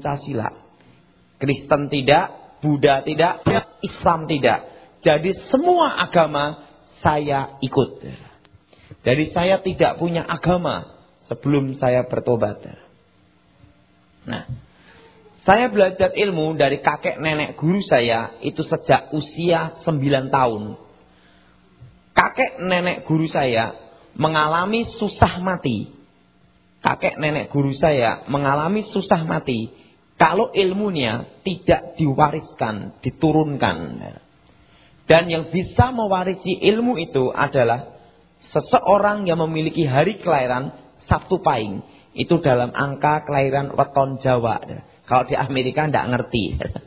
Pancasila. Kristen tidak, Buddha tidak, Islam tidak. Jadi semua agama saya ikut. Jadi saya tidak punya agama sebelum saya bertobat. Nah, saya belajar ilmu dari kakek nenek guru saya itu sejak usia 9 tahun. Kakek nenek guru saya mengalami susah mati. Kakek nenek guru saya mengalami susah mati kalau ilmunya tidak diwariskan, diturunkan. Dan yang bisa mewarisi ilmu itu adalah seseorang yang memiliki hari kelahiran Sabtu Pahing. Itu dalam angka kelahiran weton Jawa. Kalau di Amerika tidak ngerti.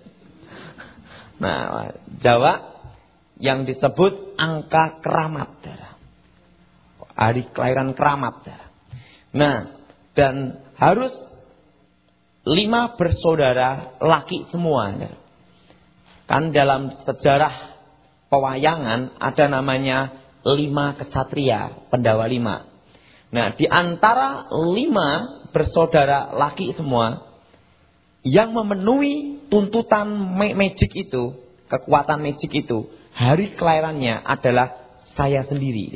Nah, Jawa yang disebut angka keramat. Hari kelahiran keramat. Nah, dan harus 5 bersaudara laki semua. Kan dalam sejarah pewayangan ada namanya 5 kesatria, Pendawa 5. Nah, di antara 5 bersaudara laki semua yang memenuhi tuntutan magic itu, kekuatan magic itu, hari kelahirannya adalah saya sendiri.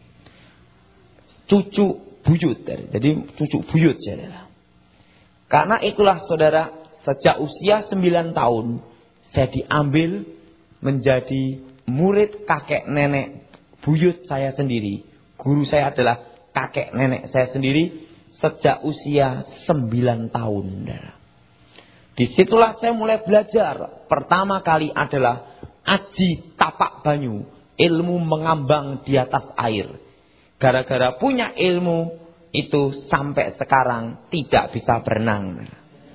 Cucu buyut. Jadi cucu buyut. Karena itulah saudara, sejak usia 9 tahun saya diambil menjadi murid kakek nenek buyut saya sendiri. Guru saya adalah kakek nenek saya sendiri sejak usia 9 tahun. Disitulah saya mulai belajar. Pertama kali adalah aji tapak banyu, ilmu mengambang di atas air. Gara-gara punya ilmu itu sampai sekarang tidak bisa berenang.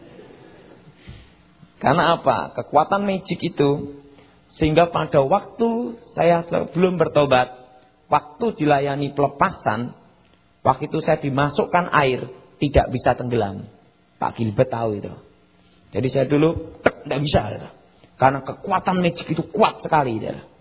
Karena apa? Kekuatan magic itu. Sehingga pada waktu saya sebelum bertobat, waktu dilayani pelepasan, waktu itu saya dimasukkan air, tidak bisa tenggelam. Pak Gilbert tahu itu. Jadi saya dulu tidak bisa. Karena kekuatan magic itu kuat sekali.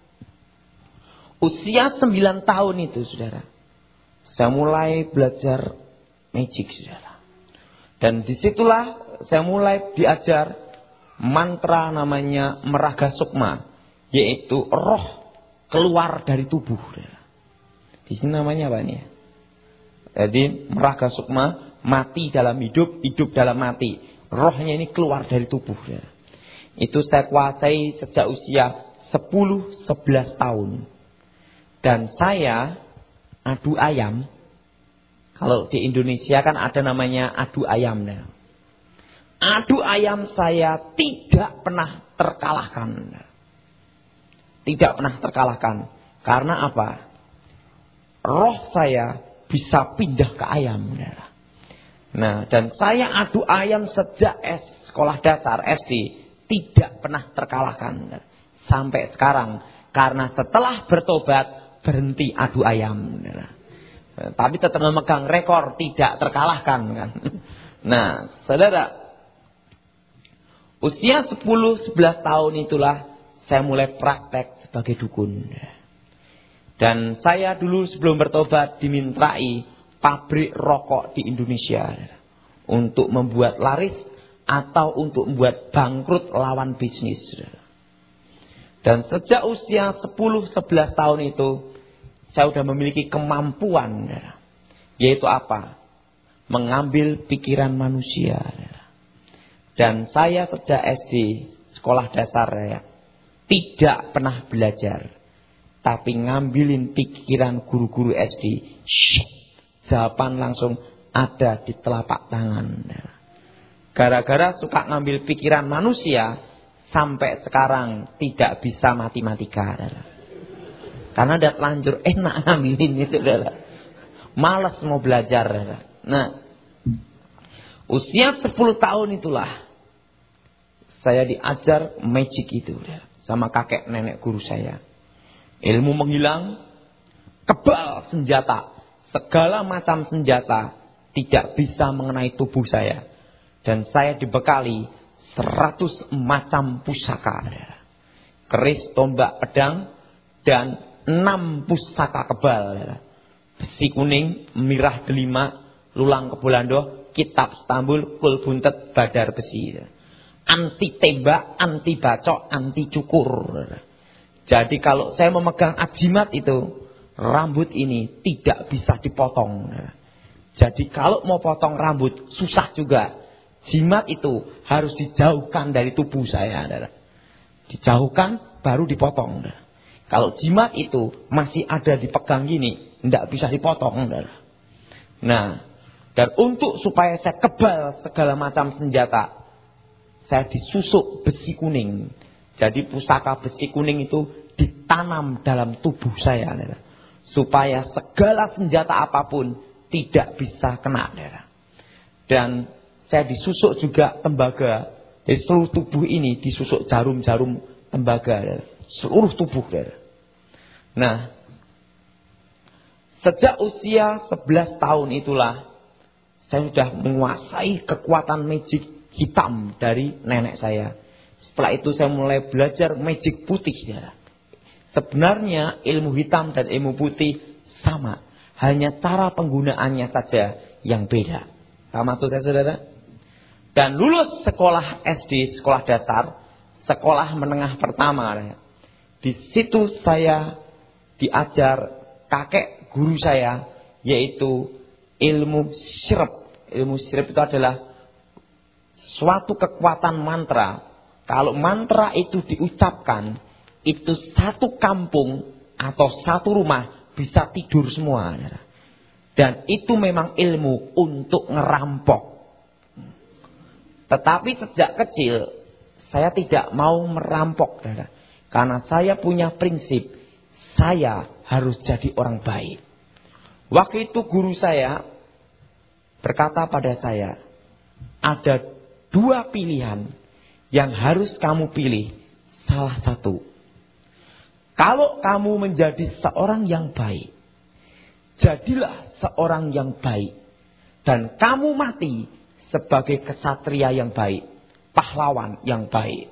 Usia 9 tahun itu, saudara, saya mulai belajar magic, saudara. Dan disitulah saya mulai diajar mantra namanya Meraga Sukma. Yaitu roh keluar dari tubuh. Di sini namanya apa nih? Jadi Meraga Sukma, mati dalam hidup, hidup dalam mati. Rohnya ini keluar dari tubuh. Itu saya kuasai sejak usia 10-11 tahun. Dan saya adu ayam. Kalau di Indonesia kan ada namanya adu ayam. Adu ayam saya tidak pernah terkalahkan. Tidak pernah terkalahkan. Karena apa? Roh saya bisa pindah ke ayam. Nah, dan saya adu ayam sejak sekolah dasar SD. Tidak pernah terkalahkan. Sampai sekarang. Karena setelah bertobat berhenti adu ayam. Tapi tetap memegang rekor tidak terkalahkan kan. Nah, saudara, usia 10-11 tahun itulah saya mulai praktek sebagai dukun. Dan saya dulu sebelum bertobat dimintai pabrik rokok di Indonesia untuk membuat laris atau untuk membuat bangkrut lawan bisnis. Dan sejak usia 10-11 tahun itu saya sudah memiliki kemampuan, yaitu apa? Mengambil pikiran manusia. Dan saya sejak SD, sekolah dasar ya, tidak pernah belajar. Tapi ngambilin pikiran guru-guru SD. Jawaban langsung ada di telapak tangan. Gara-gara suka ngambil pikiran manusia, sampai sekarang tidak bisa matematika. Karena udah telanjur enak ngambilin itu. Malas mau belajar. Nah, usia 10 tahun itulah saya diajar magic itu sama kakek nenek guru saya. Ilmu menghilang, kebal senjata, segala macam senjata tidak bisa mengenai tubuh saya. Dan saya dibekali 100 macam pusaka. Keris, tombak, pedang, dan 6 pusaka kebal. Besi kuning, mirah delima, lulang kebulando, kitab Stambul, kul buntet badar besi. Anti tembak, anti bacok, anti cukur. Jadi kalau saya memegang ajimat itu, rambut ini tidak bisa dipotong. Jadi kalau mau potong rambut susah juga. Jimat itu harus dijauhkan dari tubuh saya. Dijauhkan baru dipotong. Kalau jimat itu masih ada dipegang gini, tidak bisa dipotong. Nah, dan untuk supaya saya kebal segala macam senjata, saya disusuk besi kuning. Jadi pusaka besi kuning itu ditanam dalam tubuh saya. Supaya segala senjata apapun tidak bisa kena. Dan saya disusuk juga tembaga. Jadi seluruh tubuh ini disusuk jarum-jarum tembaga. Seluruh tubuh. Nah, sejak usia 11 tahun itulah saya sudah menguasai kekuatan magic hitam dari nenek saya. Setelah itu saya mulai belajar magic putih. Sebenarnya ilmu hitam dan ilmu putih sama. Hanya cara penggunaannya saja yang beda. Sama maksud saya, saudara? Dan lulus sekolah SD, sekolah dasar, sekolah menengah pertama. Di situ saya diajar kakek guru saya, yaitu ilmu syirab. Ilmu syirab itu adalah suatu kekuatan mantra. Kalau mantra itu diucapkan, itu satu kampung atau satu rumah bisa tidur semua. Dan itu memang ilmu untuk ngerampok. Tetapi sejak kecil saya tidak mau merampok. Karena saya punya prinsip, saya harus jadi orang baik. Waktu itu guru saya berkata pada saya, ada 2 pilihan yang harus kamu pilih. Salah satu. Kalau kamu menjadi seorang yang baik, jadilah seorang yang baik. Dan kamu mati sebagai kesatria yang baik, pahlawan yang baik.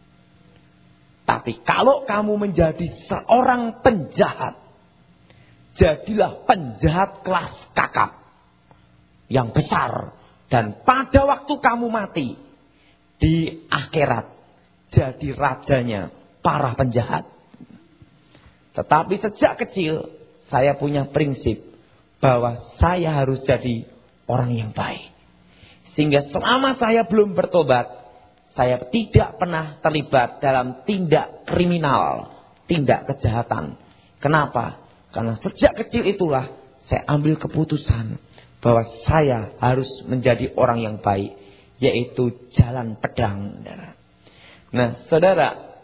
Tapi kalau kamu menjadi seorang penjahat, jadilah penjahat kelas kakap yang besar. Dan pada waktu kamu mati di akhirat, jadi rajanya para penjahat. Tetapi sejak kecil saya punya prinsip bahwa saya harus jadi orang yang baik. Sehingga selama saya belum bertobat, saya tidak pernah terlibat dalam tindak kriminal, tindak kejahatan. Kenapa? Karena sejak kecil itulah saya ambil keputusan bahwa saya harus menjadi orang yang baik, yaitu jalan pedang. Nah, saudara,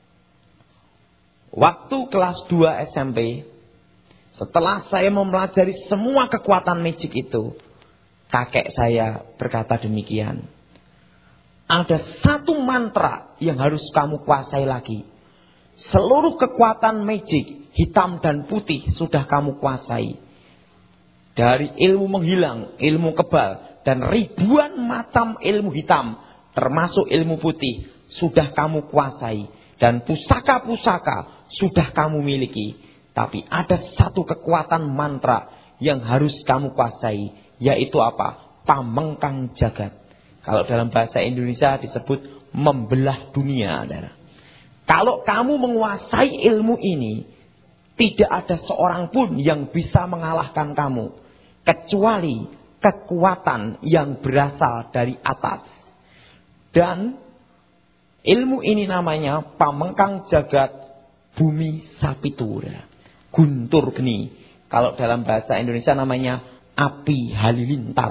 waktu kelas 2 SMP, setelah saya mempelajari semua kekuatan magic itu, kakek saya berkata demikian. Ada satu mantra yang harus kamu kuasai lagi. Seluruh kekuatan magic, hitam dan putih sudah kamu kuasai. Dari ilmu menghilang, ilmu kebal, dan ribuan macam ilmu hitam, termasuk ilmu putih, sudah kamu kuasai. Dan pusaka-pusaka sudah kamu miliki. Tapi ada satu kekuatan mantra yang harus kamu kuasai, yaitu apa? Pamengkang jagat. Kalau dalam bahasa Indonesia disebut membelah dunia. Kalau kamu menguasai ilmu ini, tidak ada seorang pun yang bisa mengalahkan kamu, kecuali kekuatan yang berasal dari atas. Dan ilmu ini namanya pamengkang jagat bumi sapitur, guntur geni. Kalau dalam bahasa Indonesia namanya api halilintar.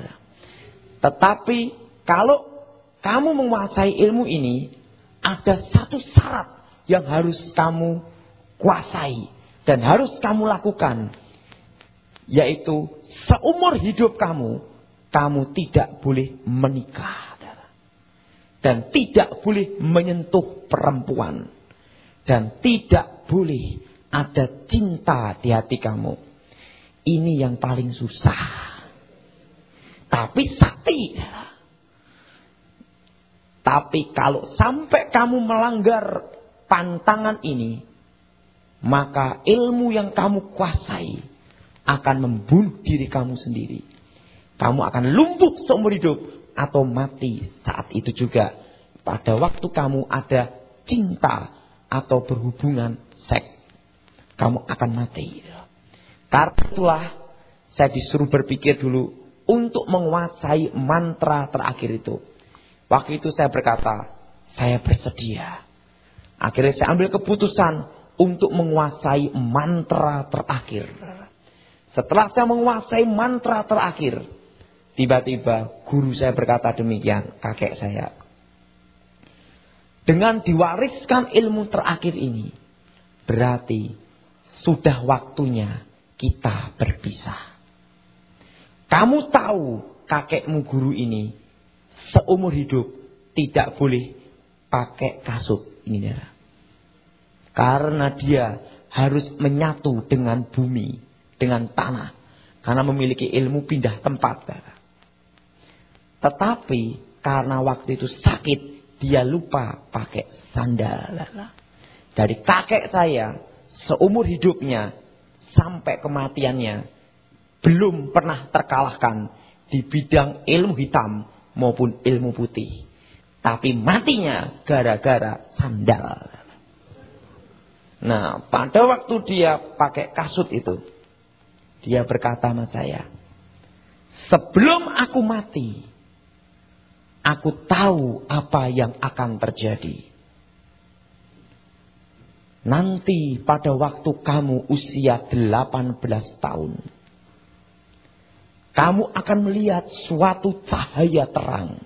Tetapi kalau kamu menguasai ilmu ini, ada satu syarat yang harus kamu kuasai dan harus kamu lakukan, yaitu seumur hidup kamu tidak boleh menikah dan tidak boleh menyentuh perempuan dan tidak boleh ada cinta di hati kamu. Ini yang paling susah, tapi sakti. Tapi kalau sampai kamu melanggar pantangan ini, maka ilmu yang kamu kuasai akan membunuh diri kamu sendiri. Kamu akan lumpuh seumur hidup atau mati saat itu juga. Pada waktu kamu ada cinta atau berhubungan seks, kamu akan mati. Karena itulah saya disuruh berpikir dulu untuk menguasai mantra terakhir itu. Waktu itu saya berkata, saya bersedia. Akhirnya saya ambil keputusan untuk menguasai mantra terakhir. Setelah saya menguasai mantra terakhir, tiba-tiba guru saya berkata demikian, kakek saya. Dengan diwariskan ilmu terakhir ini, berarti sudah waktunya kita berpisah. Kamu tahu kakekmu guru ini seumur hidup tidak boleh pakai kasut. Ini ya. Karena dia harus menyatu dengan bumi, dengan tanah. Karena memiliki ilmu pindah tempat. Tetapi karena waktu itu sakit, dia lupa pakai sandal. Dari kakek saya, seumur hidupnya sampai kematiannya, belum pernah terkalahkan di bidang ilmu hitam maupun ilmu putih. Tapi matinya gara-gara sandal. Nah, pada waktu dia pakai kasut itu, dia berkata sama saya, sebelum aku mati, aku tahu apa yang akan terjadi. Nanti pada waktu kamu usia 18 tahun, kamu akan melihat suatu cahaya terang.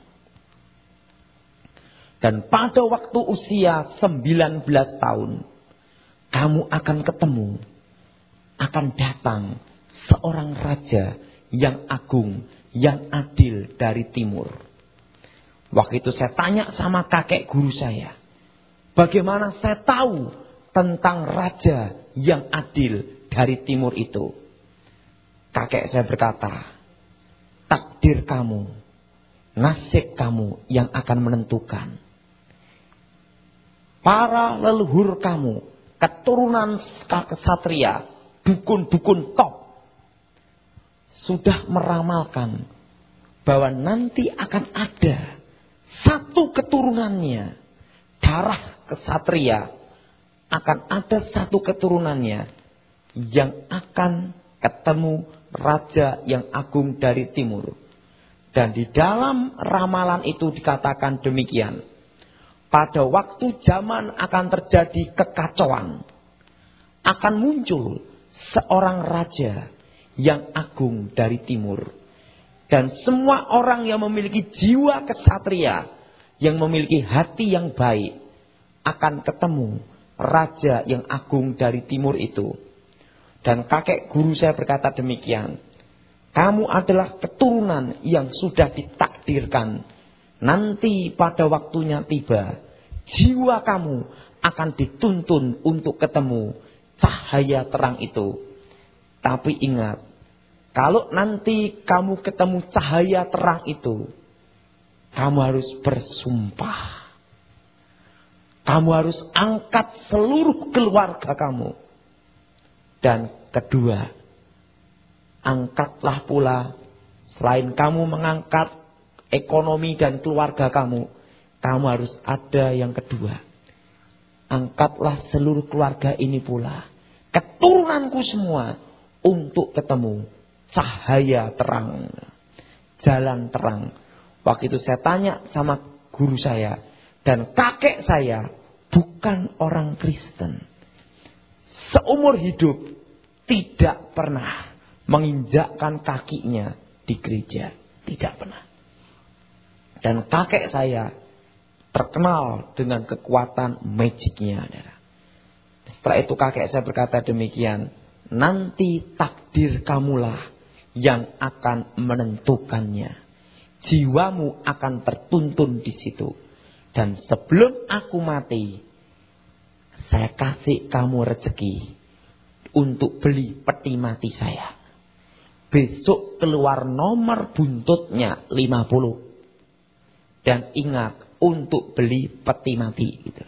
Dan pada waktu usia 19 tahun, kamu akan ketemu, akan datang seorang raja yang agung, yang adil dari timur. Waktu itu saya tanya sama kakek guru saya, bagaimana saya tahu tentang raja yang adil dari timur itu? Kakek saya berkata, takdir kamu, nasib kamu yang akan menentukan. Para leluhur kamu, keturunan kesatria, dukun-dukun top, sudah meramalkan bahwa nanti akan ada satu keturunannya, darah kesatria, akan ada satu keturunannya yang akan ketemu raja yang agung dari timur. Dan di dalam ramalan itu dikatakan demikian. Pada waktu zaman akan terjadi kekacauan, akan muncul seorang raja yang agung dari timur. Dan semua orang yang memiliki jiwa kesatria, yang memiliki hati yang baik, akan ketemu raja yang agung dari timur itu. Dan kakek guru saya berkata demikian, kamu adalah keturunan yang sudah ditakdirkan. Nanti pada waktunya tiba, jiwa kamu akan dituntun untuk ketemu cahaya terang itu. Tapi ingat, kalau nanti kamu ketemu cahaya terang itu, kamu harus bersumpah. Kamu harus angkat seluruh keluarga kamu. Dan kedua, angkatlah pula, selain kamu mengangkat ekonomi dan keluarga kamu, kamu harus ada yang kedua. Angkatlah seluruh keluarga ini pula, keturunanku semua, untuk ketemu cahaya terang, jalan terang. Waktu itu saya tanya sama guru saya, dan kakek saya bukan orang Kristen. Seumur hidup tidak pernah menginjakkan kakinya di gereja. Tidak pernah. Dan kakek saya terkenal dengan kekuatan magicnya. Setelah itu kakek saya berkata demikian, nanti takdir kamulah yang akan menentukannya. Jiwamu akan tertuntun di situ. Dan sebelum aku mati, saya kasih kamu rezeki untuk beli peti mati saya. Besok keluar nomor buntutnya 50. Dan ingat, untuk beli peti mati. Gitu.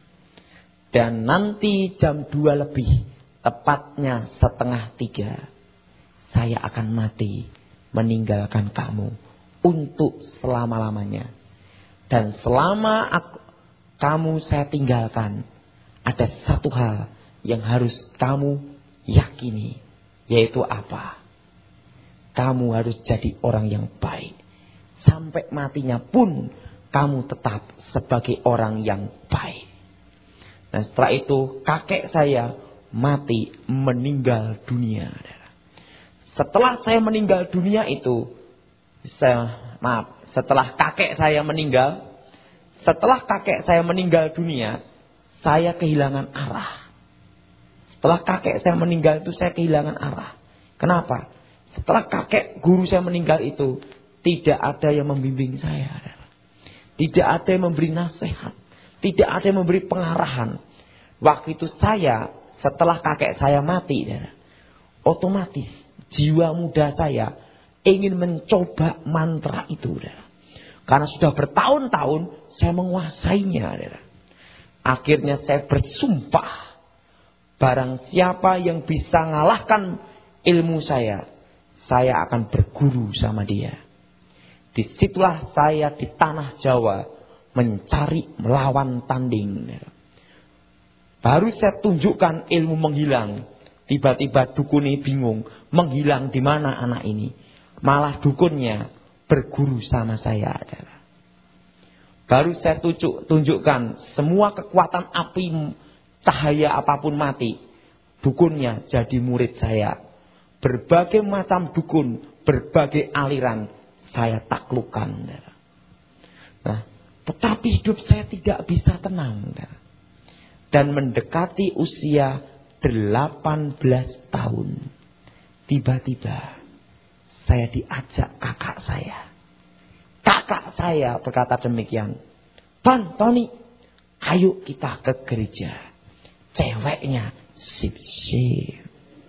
Dan nanti jam 2 lebih, tepatnya 2:30, saya akan mati. meninggalkan kamu untuk selama-lamanya. Dan selama kamu saya tinggalkan, ada satu hal yang harus kamu yakini, yaitu apa? Kamu harus jadi orang yang baik. Sampai matinya pun kamu tetap sebagai orang yang baik. Nah, setelah itu kakek saya mati, meninggal dunia. Setelah saya meninggal dunia itu, setelah kakek saya meninggal dunia, saya kehilangan arah. Setelah kakek saya meninggal itu saya kehilangan arah. Kenapa? Setelah kakek guru saya meninggal itu, tidak ada yang membimbing saya. Tidak ada yang memberi nasihat. Tidak ada yang memberi pengarahan. Waktu itu setelah kakek saya mati, otomatis jiwa muda saya ingin mencoba mantra itu. Karena sudah bertahun-tahun saya menguasainya. Akhirnya saya bersumpah, barang siapa yang bisa ngalahkan ilmu saya akan berguru sama dia. Disitulah saya di tanah Jawa mencari melawan tanding. Baru saya tunjukkan ilmu menghilang. Tiba-tiba dukun ini bingung. Menghilang di mana anak ini? Malah dukunnya berguru sama saya. Baru saya tunjukkan semua kekuatan api, cahaya apapun mati. Dukunnya jadi murid saya. Berbagai macam dukun, berbagai aliran saya taklukkan. Nah, tetapi hidup saya tidak bisa tenang. Dan mendekati usia 18 tahun. Tiba-tiba saya diajak kakak saya. Kakak saya berkata demikian. Pan, Tony, ayo kita ke gereja. Ceweknya sip-sip.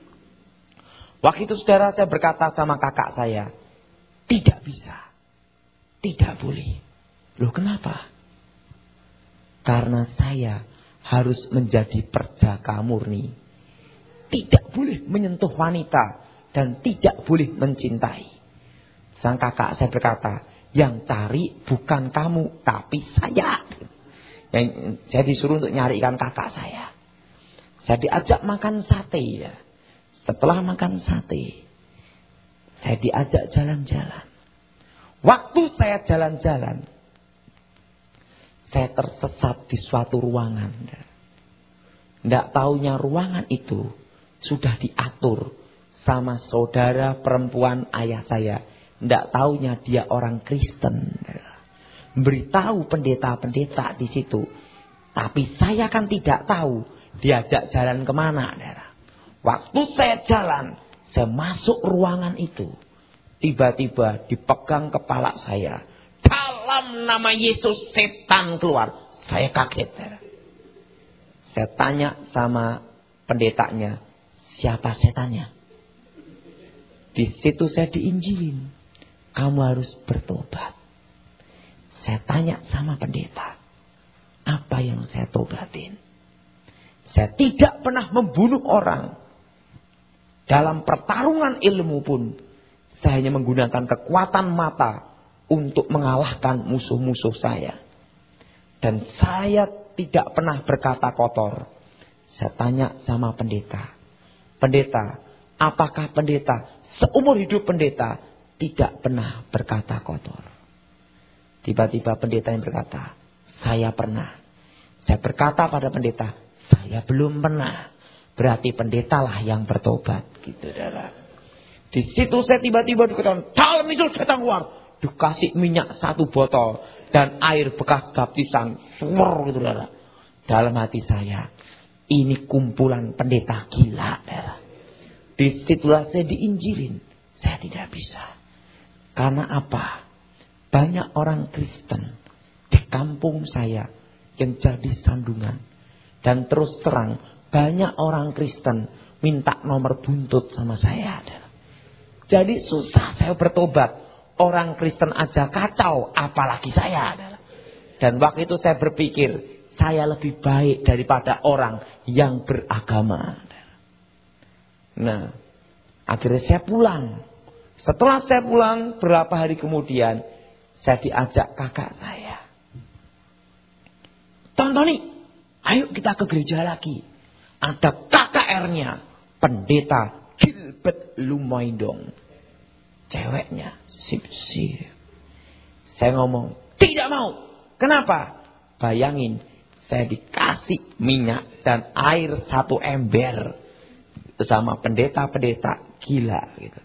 Waktu itu saudara saya berkata sama kakak saya. Tidak bisa. Tidak boleh. Loh kenapa? Karena saya harus menjadi perjaka murni. Tidak boleh menyentuh wanita. Dan tidak boleh mencintai. Sang kakak saya berkata, yang cari bukan kamu, tapi saya. Yang saya disuruh untuk nyarikan kakak saya. Saya diajak makan sate. Ya. Setelah makan sate, saya diajak jalan-jalan. Waktu saya jalan-jalan, saya tersesat di suatu ruangan. Tidak taunya ruangan itu sudah diatur sama saudara perempuan ayah saya. Tidak taunya dia orang Kristen. Beritahu pendeta-pendeta di situ. Tapi saya kan tidak tahu diajak jalan kemana. Waktu saya jalan, saya masuk ruangan itu. Tiba-tiba dipegang kepala saya. Dalam nama Yesus setan keluar. Saya kaget. Saya tanya sama pendetanya. Siapa setannya? Di situ saya diinjilin. Kamu harus bertobat. Saya tanya sama pendeta. Apa yang saya tobatin? Saya tidak pernah membunuh orang. Dalam pertarungan ilmu pun, saya hanya menggunakan kekuatan mata untuk mengalahkan musuh-musuh saya. Dan saya tidak pernah berkata kotor. Saya tanya sama pendeta. Pendeta, apakah pendeta seumur hidup pendeta tidak pernah berkata kotor? Tiba-tiba pendeta yang berkata, saya pernah. Saya berkata pada pendeta, saya belum pernah. Berarti pendetalah yang bertobat. Gitu, saudara. Di situ saya tiba-tiba dikatakan, dalam itu setan keluar. Dikasih minyak 1 botol. Dan air bekas baptisan. Semur gitu, saudara. Dalam hati saya, ini kumpulan pendeta gila, saudara. Di situlah saya diinjilin. Saya tidak bisa. Karena apa? Banyak orang Kristen di kampung saya yang jadi sandungan. Dan terus terang, banyak orang Kristen minta nomor buntut sama saya. Jadi susah saya bertobat. Orang Kristen aja kacau, apalagi saya. Dan waktu itu saya berpikir, saya lebih baik daripada orang yang beragama. Nah, akhirnya saya pulang. Setelah saya pulang berapa hari kemudian, saya diajak kakak saya. Tony, ayo kita ke gereja lagi. Ada KKR-nya, Pendeta Gilbert Lumaindong. Ceweknya sip-sip. Saya ngomong, tidak mau. Kenapa? Bayangin, saya dikasih minyak dan air 1 ember. Sama pendeta-pendeta gila gitu.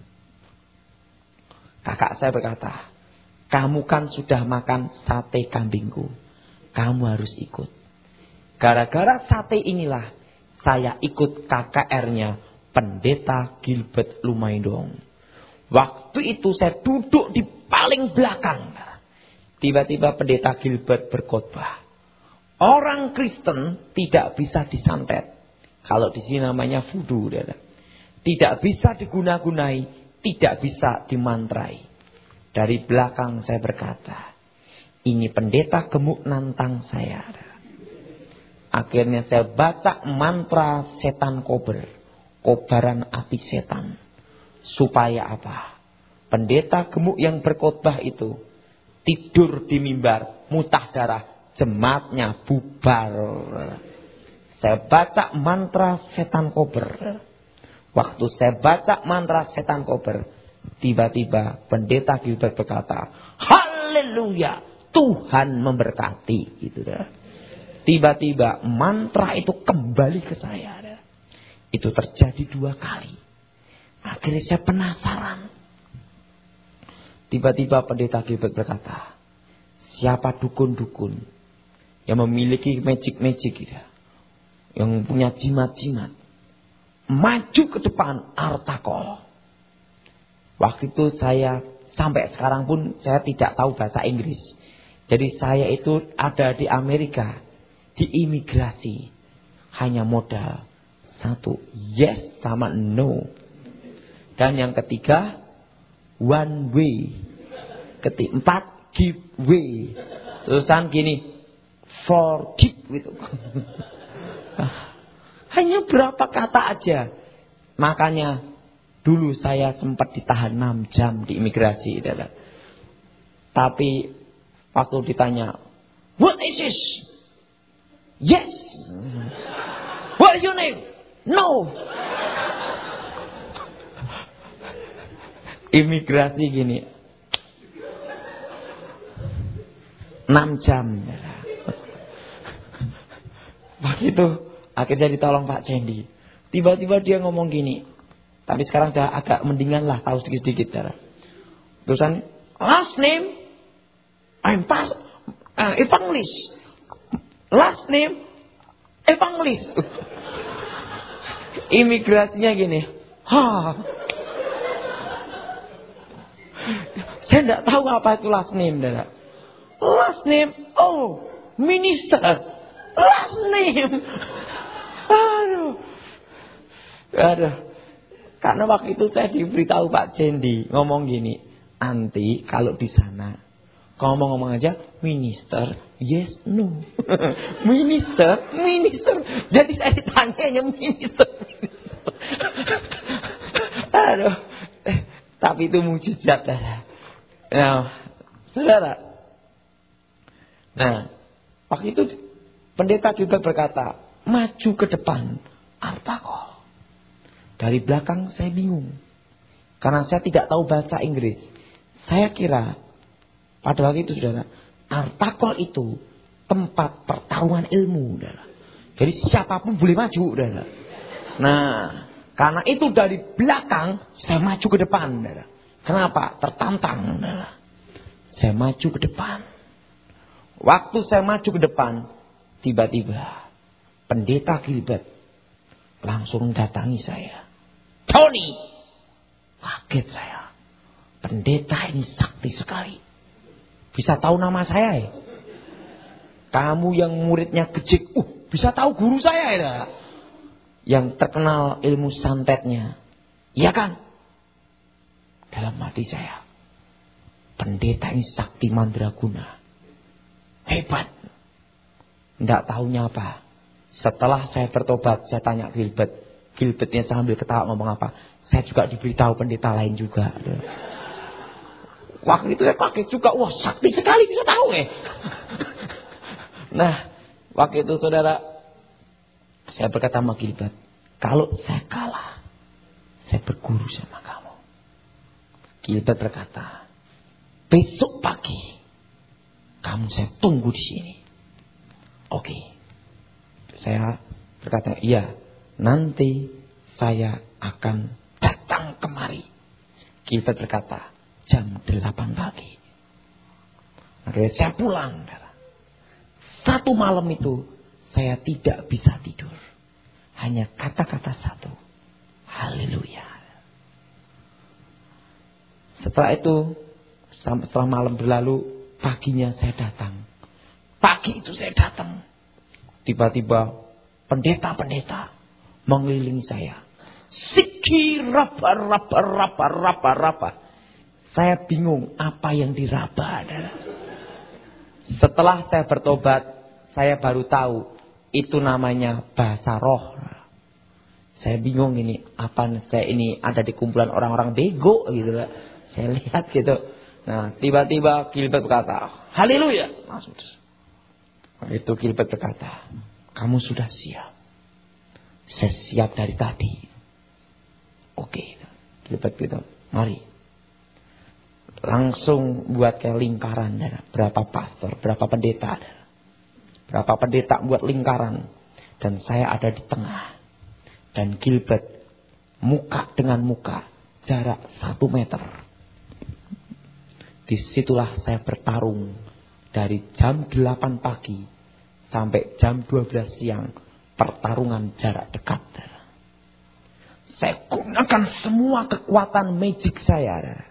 Kakak saya berkata, kamu kan sudah makan sate kambingku. Kamu harus ikut. Gara-gara sate inilah saya ikut KKR-nya Pendeta Gilbert Lumaindong. Waktu itu saya duduk di paling belakang. Tiba-tiba Pendeta Gilbert berkhotbah. Orang Kristen tidak bisa disantet. Kalau di sini namanya vudu. Tidak bisa diguna-gunai, tidak bisa dimantrai. Dari belakang saya berkata, ini pendeta gemuk nantang saya. Akhirnya saya baca mantra setan kober. Kobaran api setan. Supaya apa? Pendeta gemuk yang berkhotbah itu tidur di mimbar, muntah darah, jemaatnya bubar. Saya baca mantra setan kober. Waktu saya baca mantra setan kober, tiba-tiba Pendeta Gilbert berkata, haleluya, Tuhan memberkati. Gitu dah. Tiba-tiba mantra itu kembali ke saya. Dah. Itu terjadi 2 kali. Akhirnya saya penasaran. Tiba-tiba Pendeta Gilbert berkata, siapa dukun-dukun yang memiliki magic-magic gitu, yang punya jimat-jimat, maju ke depan artakol. Waktu itu saya sampai sekarang pun saya tidak tahu bahasa Inggris. Jadi saya itu ada di Amerika, di imigrasi, hanya modal 1 yes sama no. Dan yang ketiga 1 way. 4 give way. Terusan gini, forgive gitu. Hanya berapa kata aja. Makanya dulu saya sempat ditahan 6 jam di imigrasi. Tapi waktu ditanya, what is this? Yes. What is your name? No. Imigrasi gini. 6 jam. Waktu itu akhirnya ditolong Pak Cendi. Tiba-tiba dia ngomong gini. Tapi sekarang udah agak mendingan lah, tahu sedikit-sedikit. Terusan, last name, I'm evangelist. Last name, evangelist. Imigrasinya gini. Saya tidak tahu apa itu last name. Last name, oh, minister. Last name. Aduh. Karena waktu itu saya diberitahu Pak Cendi ngomong gini, anti kalau di sana ngomong aja minister, yes no. minister. Jadi saya ditanyanya minister. Aduh. Tapi itu mujizat. Nah, saudara. Nah, waktu itu pendeta juga berkata, maju ke depan, artakol. Dari belakang saya bingung. Karena saya tidak tahu bahasa Inggris. Saya kira pada waktu itu saudara, artakol itu tempat pertarungan ilmu. Saudara. Jadi siapapun boleh maju. Saudara. Nah, karena itu dari belakang saya maju ke depan. Saudara. Kenapa? Tertantang. Saudara. Saya maju ke depan. Waktu saya maju ke depan, tiba-tiba Pendeta Gilbert langsung datangi saya. Tony, kaget saya. Pendeta ini sakti sekali. Bisa tahu nama saya ya? Kamu yang muridnya kecil, bisa tahu guru saya ya? Yang terkenal ilmu santetnya. Iya kan? Dalam hati saya, pendeta ini sakti mandraguna. Hebat. Tidak tahunya apa. Setelah saya bertobat, saya tanya Gilbert, Gilbertnya sambil ketawa ngomong apa? Saya juga diberitahu pendeta lain juga. Waktu itu saya kaget juga. Wah, sakti sekali bisa tahu ya. Nah, waktu itu saudara, saya berkata sama Gilbert, kalau saya kalah, saya berguru sama kamu. Gilbert berkata, besok pagi, kamu saya tunggu di sini. Oke. Saya berkata, iya, nanti saya akan datang kemari. Gilbert berkata, jam 8 pagi. Akhirnya saya pulang. Satu malam itu saya tidak bisa tidur. Hanya kata-kata satu. Haleluya. Setelah itu, setelah malam berlalu, paginya saya datang. Pagi itu saya datang. Tiba-tiba pendeta-pendeta mengelilingi saya. Siki raba. Saya bingung apa yang diraba. Setelah saya bertobat, saya baru tahu itu namanya bahasa roh. Saya bingung ini apa, saya ini ada di kumpulan orang-orang bego gitu lah. Saya lihat gitu. Nah, tiba-tiba Gilbert berkata, haleluya. Langsung. Itu Gilbert berkata, kamu sudah siap. Saya siap dari tadi. Oke. Gilbert gitu, mari. Langsung buat kayak lingkaran. Berapa pastor, berapa pendeta. Berapa pendeta buat lingkaran. Dan saya ada di tengah. Dan Gilbert muka dengan muka. Jarak 1 meter. Disitulah saya bertarung. Dari jam 8 pagi sampai jam 12 siang. Pertarungan jarak dekat. Saya gunakan semua kekuatan magic saya.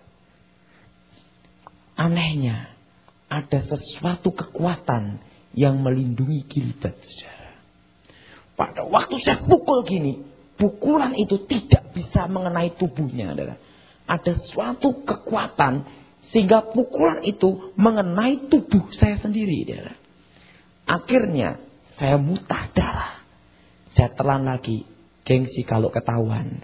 Anehnya, ada sesuatu kekuatan yang melindungi Gilbert, saudara. Pada waktu saya pukul gini, pukulan itu tidak bisa mengenai tubuhnya, saudara. Ada suatu kekuatan sehingga pukulan itu mengenai tubuh saya sendiri, saudara. Akhirnya, saya muntah darah. Saya telan lagi, gengsi kalau ketahuan.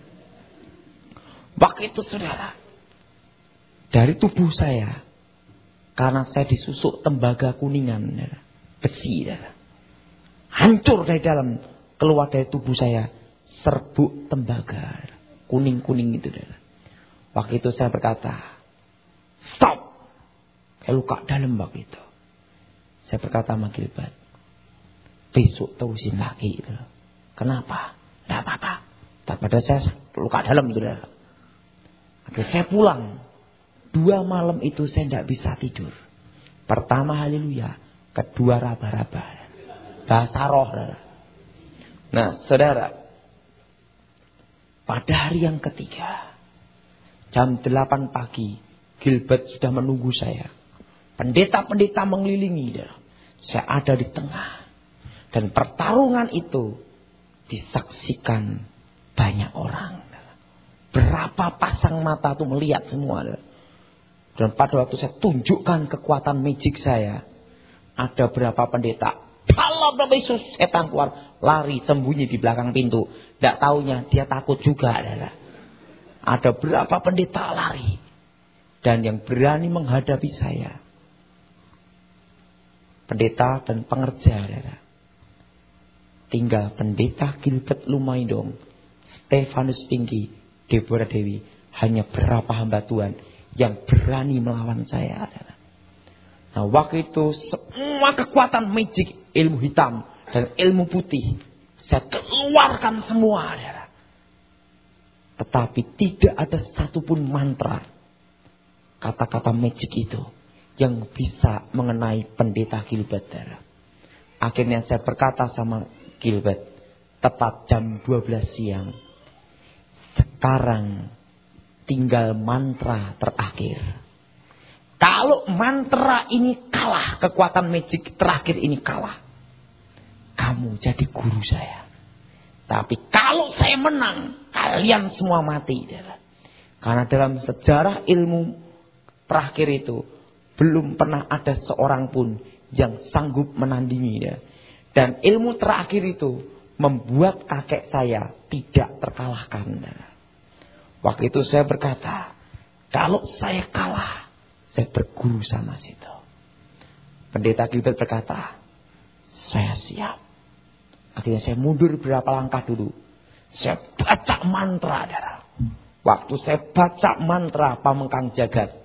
Waktu itu, saudara, dari tubuh saya, karena saya disusuk tembaga kuningan, besi, hancur dari dalam, keluar dari tubuh saya, serbuk tembaga, kuning-kuning itu. Waktu itu saya berkata, stop, kayak luka dalam waktu itu. Saya berkata sama Gilbert, besok terusin lagi. Kenapa? Tidak apa-apa. Padahal saya luka dalam itu. Akhirnya saya pulang. 2 malam itu saya tidak bisa tidur. Pertama haleluya. Kedua raba-raba. Bahasa roh. Nah saudara. Pada hari yang ketiga. Jam 8 pagi. Gilbert sudah menunggu saya. Pendeta-pendeta mengelilingi. Saya ada di tengah. Dan pertarungan itu disaksikan banyak orang. Berapa pasang mata tuh melihat semua. Dan pada waktu saya tunjukkan kekuatan magic saya. Ada berapa pendeta. Kalau Bapak Yesus setan keluar. Lari sembunyi di belakang pintu. Tidak taunya dia takut juga. Ada berapa pendeta lari. Dan yang berani menghadapi saya. Pendeta dan pengerja. Tinggal pendeta Gilbert Lumaidong. Stefanus Pinky. Deborah Dewi. Hanya berapa hamba Tuhan yang berani melawan saya. Nah waktu itu semua kekuatan magic, ilmu hitam dan ilmu putih saya keluarkan semua. Tetapi tidak ada satupun mantra, kata-kata magic itu yang bisa mengenai pendeta Gilbert. Akhirnya saya berkata sama Gilbert, tepat jam 12 siang. Sekarang tinggal mantra terakhir. Kalau mantra ini kalah, kekuatan magic terakhir ini kalah, kamu jadi guru saya. Tapi kalau saya menang, kalian semua mati. Karena dalam sejarah ilmu terakhir itu, belum pernah ada seorang pun yang sanggup menandingi. Dan ilmu terakhir itu membuat kakek saya tidak terkalahkan. Waktu itu saya berkata, kalau saya kalah, saya berguru sama situ. Pendeta Gilbert berkata, saya siap. Akhirnya saya mundur beberapa langkah dulu. Saya baca mantra, saudara. Waktu saya baca mantra Pamengkang Jagat,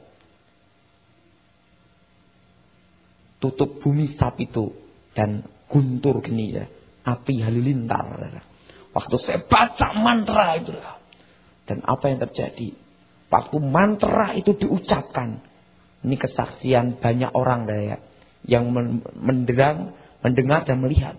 tutup bumi sapitu dan guntur geni ya, api halilintar. Saudara. Waktu saya baca mantra itu, dan apa yang terjadi? Waktu mantra itu diucapkan, ini kesaksian banyak orang ya, yang mendengar dan melihat.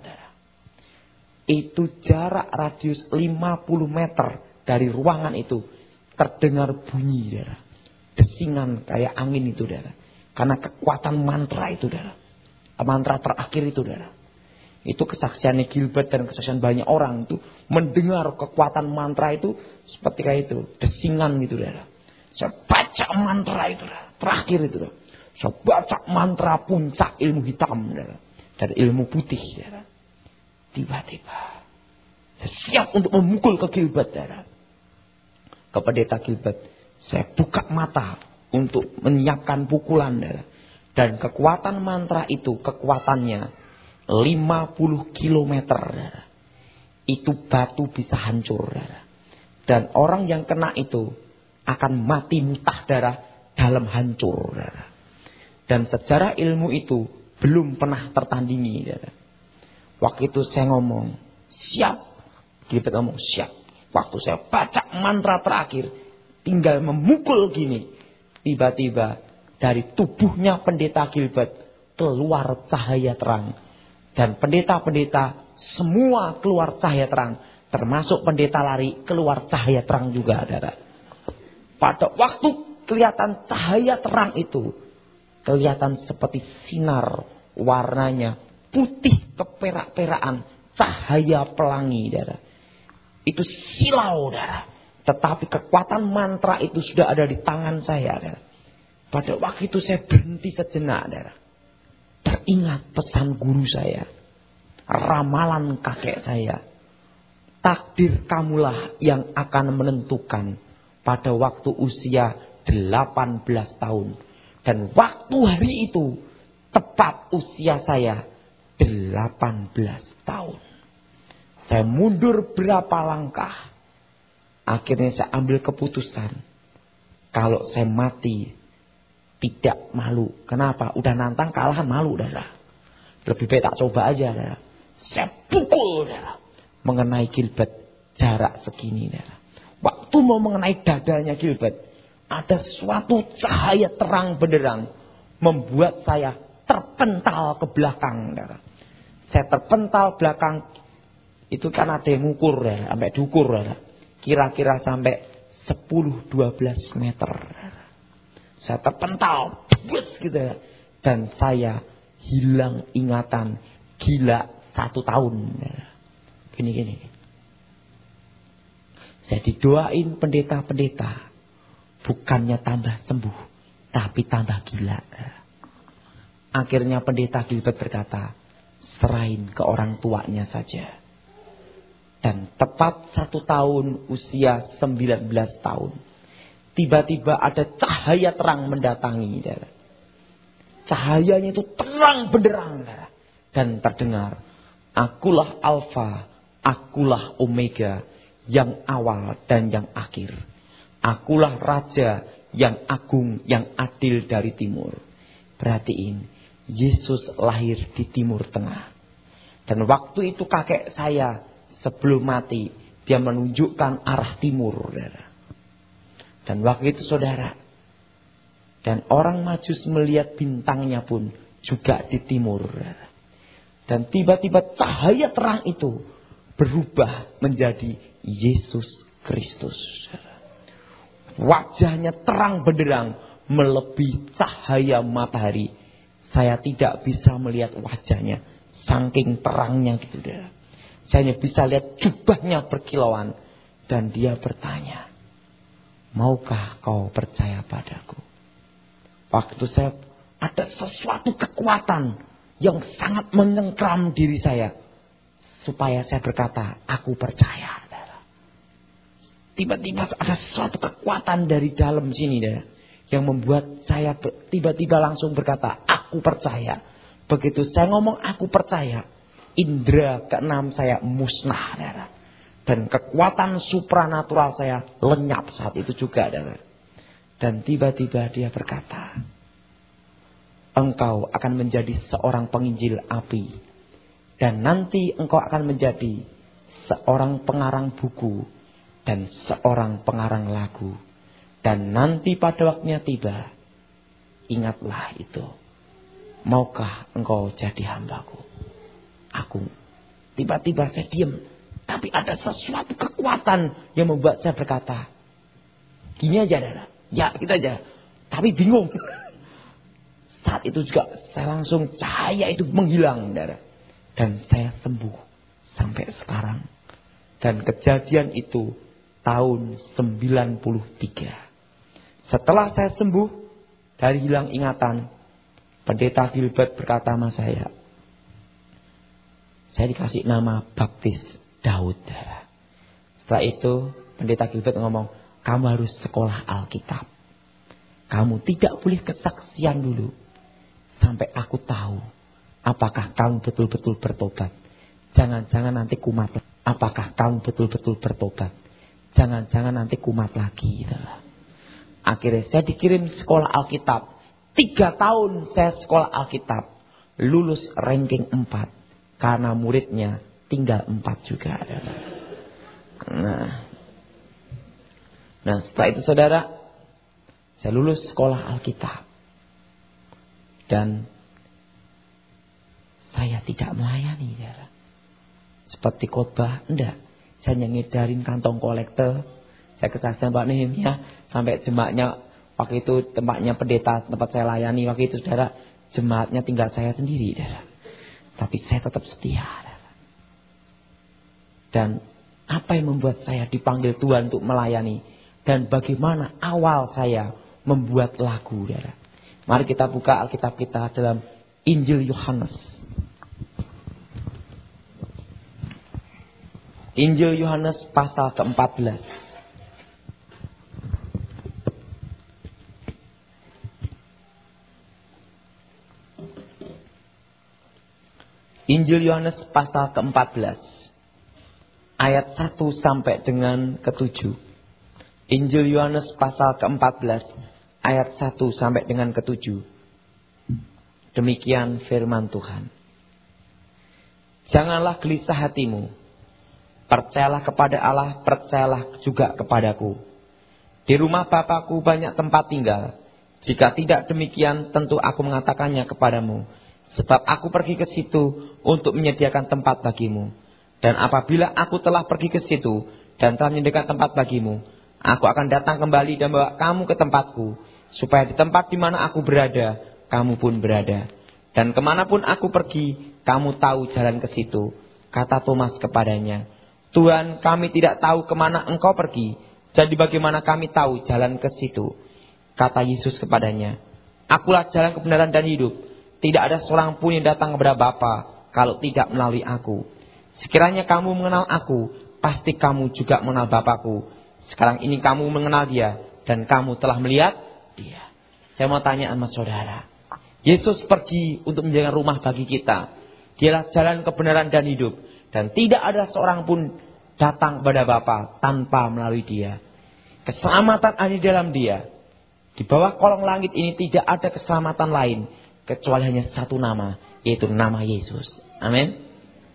Itu jarak radius 50 meter dari ruangan itu terdengar bunyi, saudara. Desingan kayak angin itu, saudara. Karena kekuatan mantra itu, saudara. Mantra terakhir itu, saudara. Itu kesaksiannya Gilbert dan kesaksian banyak orang itu mendengar kekuatan mantra itu seperti kayak itu, desingan gitu, saudara. Saya baca mantra itu, saudara. Terakhir itu, saudara. Saya baca mantra puncak ilmu hitam, saudara. Dan ilmu putih, saudara. Tiba-tiba saya siap untuk memukul ke Gilbert, saudara. Ke pendeta Gilbert. Saya buka mata untuk menyiapkan pukulan, saudara. Dan kekuatan mantra itu, kekuatannya 50 kilometer, saudara. Itu batu bisa hancur, saudara. Dan orang yang kena itu akan mati muntah darah dalam hancur, saudara. Dan sejarah ilmu itu belum pernah tertandingi, saudara. Waktu itu saya ngomong, siap. Gilbert ngomong, siap. Waktu saya baca mantra terakhir, tinggal memukul gini. Tiba-tiba dari tubuhnya pendeta Gilbert keluar cahaya terang. Dan pendeta-pendeta semua keluar cahaya terang. Termasuk pendeta lari keluar cahaya terang juga, saudara. Pada waktu kelihatan cahaya terang itu, kelihatan seperti sinar warnanya. Putih keperak-perakan, cahaya pelangi, saudara. Itu silau, saudara. Tetapi kekuatan mantra itu sudah ada di tangan saya, saudara. Pada waktu itu saya berhenti sejenak, saudara. Teringat pesan guru saya. Ramalan kakek saya. Takdir kamulah yang akan menentukan pada waktu usia 18 tahun. Dan waktu hari itu tepat usia saya 18 tahun. Saya mundur berapa langkah. Akhirnya saya ambil keputusan. Kalau saya mati, tidak malu. Kenapa? Udah nantang kalahan malu, saudara. Lebih baik tak coba aja, saudara. Saya pukul, saudara. Mengenai Gilbert jarak segini, saudara. Waktu mau mengenai dadanya Gilbert, ada suatu cahaya terang benderang membuat saya terpental ke belakang, saudara. Saya terpental belakang. Itu kan ada yang ngukur, ya, sampai diukur, ya. Kira-kira sampai 10-12 meter. Saya terpental, bus gitu, ya. Dan saya hilang ingatan, gila 1 tahun. Ya. Gini. Saya didoain pendeta-pendeta, bukannya tambah sembuh, tapi tambah gila. Ya. Akhirnya pendeta Gilbert berkata, serahin ke orang tuanya saja. Dan tepat 1 tahun usia 19 tahun. Tiba-tiba ada cahaya terang mendatangi. Saudara. Cahayanya itu terang benderang. Saudara. Dan terdengar. Akulah Alfa, akulah Omega. Yang awal dan yang akhir. Akulah Raja yang agung, yang adil dari timur. Perhatiin. Yesus lahir di Timur Tengah. Dan waktu itu kakek saya sebelum mati, dia menunjukkan arah timur. Saudara. Dan waktu itu saudara, dan orang Majus melihat bintangnya pun juga di timur. Saudara. Dan tiba-tiba cahaya terang itu berubah menjadi Yesus Kristus. Saudara. Wajahnya terang benderang melebihi cahaya matahari. Saya tidak bisa melihat wajahnya, saking terangnya gitu, saudara. Saya hanya bisa lihat jubahnya berkilauan. Dan dia bertanya, maukah kau percaya padaku? Waktu saya ada sesuatu kekuatan yang sangat menyengkram diri saya. supaya saya berkata, aku percaya. Tiba-tiba ada suatu kekuatan dari dalam sini, yang membuat saya tiba-tiba langsung berkata, aku percaya. Begitu saya ngomong aku percaya, indera keenam saya musnah, dan kekuatan supranatural saya lenyap saat itu juga, Dan tiba-tiba dia berkata, engkau akan menjadi seorang penginjil api, dan nanti engkau akan menjadi seorang pengarang buku dan seorang pengarang lagu. Dan nanti pada waktunya tiba, ingatlah itu. Maukah engkau jadi hambaku? Aku. Tiba-tiba saya diam. Tapi ada sesuatu kekuatan yang membuat saya berkata, gini aja, ya kita aja. Tapi bingung. Saat itu juga saya langsung cahaya itu menghilang, dan saya sembuh sampai sekarang. Dan kejadian itu tahun 93. Setelah saya sembuh dari hilang ingatan, Pendeta Gilbert berkata sama saya dikasih nama baptis Daud. Setelah itu Pendeta Gilbert ngomong, kamu harus sekolah Alkitab. Kamu tidak boleh kesaksian dulu sampai aku tahu apakah kamu betul-betul bertobat. Jangan-jangan nanti kumat. Apakah kamu betul-betul bertobat? Jangan-jangan nanti kumat lagi. Akhirnya saya dikirim sekolah Alkitab. 3 tahun saya sekolah Alkitab. Lulus ranking 4. Karena muridnya tinggal 4 juga. Nah setelah itu saudara, saya lulus sekolah Alkitab. Dan saya tidak melayani, seperti khotbah, enggak. Saya ngedarin kantong kolektor. Saya kesaksian Pak Nehemia. Sampai jemaatnya, waktu itu tempatnya pendeta, tempat saya layani. Waktu itu saudara, jemaatnya tinggal saya sendiri. Tapi saya tetap setia. Dan apa yang membuat saya dipanggil Tuhan untuk melayani. Dan bagaimana awal saya membuat lagu. Mari kita buka Alkitab kita dalam Injil Yohanes. Injil Yohanes pasal ke-14. Injil Yohanes pasal ke-14. Ayat 1 sampai dengan ke-7. Injil Yohanes pasal ke-14. Ayat 1 sampai dengan ke-7. Demikian firman Tuhan. Janganlah gelisah hatimu. Percayalah kepada Allah, percayalah juga kepadaku. Di rumah Bapakku banyak tempat tinggal. Jika tidak demikian, tentu aku mengatakannya kepadamu. Sebab aku pergi ke situ untuk menyediakan tempat bagimu. Dan apabila aku telah pergi ke situ dan telah menyediakan tempat bagimu, aku akan datang kembali dan bawa kamu ke tempatku. Supaya di tempat di mana aku berada, kamu pun berada. Dan kemanapun aku pergi, kamu tahu jalan ke situ. Kata Thomas kepadanya, Tuhan, kami tidak tahu kemana engkau pergi. Jadi bagaimana kami tahu jalan ke situ? Kata Yesus kepadanya, akulah jalan kebenaran dan hidup. Tidak ada seorang pun yang datang kepada Bapa kalau tidak melalui aku. Sekiranya kamu mengenal aku, pasti kamu juga mengenal Bapakku. Sekarang ini kamu mengenal dia dan kamu telah melihat dia. Saya mau tanya sama saudara. Yesus pergi untuk menjadikan rumah bagi kita. Dialah jalan kebenaran dan hidup. Dan tidak ada seorang pun datang kepada Bapa tanpa melalui dia. Keselamatan ada di dalam dia. Di bawah kolong langit ini tidak ada keselamatan lain. Kecuali hanya satu nama. Yaitu nama Yesus. Amin.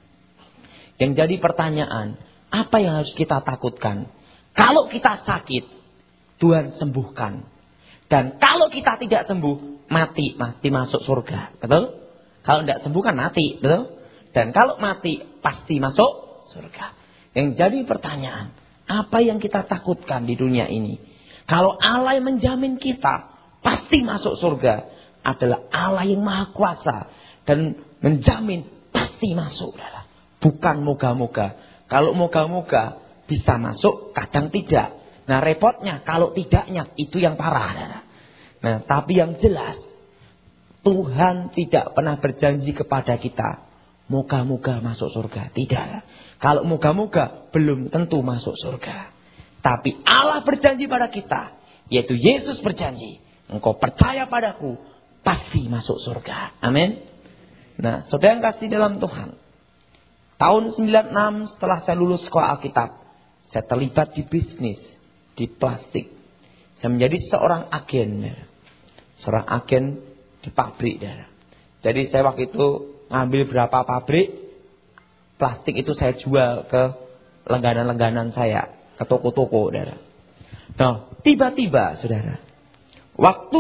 Yang jadi pertanyaan. Apa yang harus kita takutkan? Kalau kita sakit, Tuhan sembuhkan. Dan kalau kita tidak sembuh, mati masuk surga. Betul? Kalau tidak sembuh kan mati. Betul? Dan kalau mati, pasti masuk surga. Yang jadi pertanyaan, apa yang kita takutkan di dunia ini? Kalau Allah yang menjamin kita pasti masuk surga, adalah Allah yang maha kuasa. Dan menjamin pasti masuk. Bukan moga-moga. Kalau moga-moga bisa masuk, kadang tidak. Nah repotnya, kalau tidaknya, itu yang parah. Nah tapi yang jelas, Tuhan tidak pernah berjanji kepada kita moga-moga masuk surga. Tidak. Kalau moga-moga belum tentu masuk surga. Tapi Allah berjanji pada kita. Yaitu Yesus berjanji. Engkau percaya padaku. Pasti masuk surga. Amin. Nah, saudara yang kasih dalam Tuhan. Tahun 96 setelah saya lulus sekolah Alkitab. Saya terlibat di bisnis. Di plastik. Saya menjadi seorang agen. Seorang agen di pabrik. Jadi saya waktu itu ngambil berapa pabrik. Plastik itu saya jual ke langganan-langganan saya. Ke toko-toko. Nah, tiba-tiba saudara. Waktu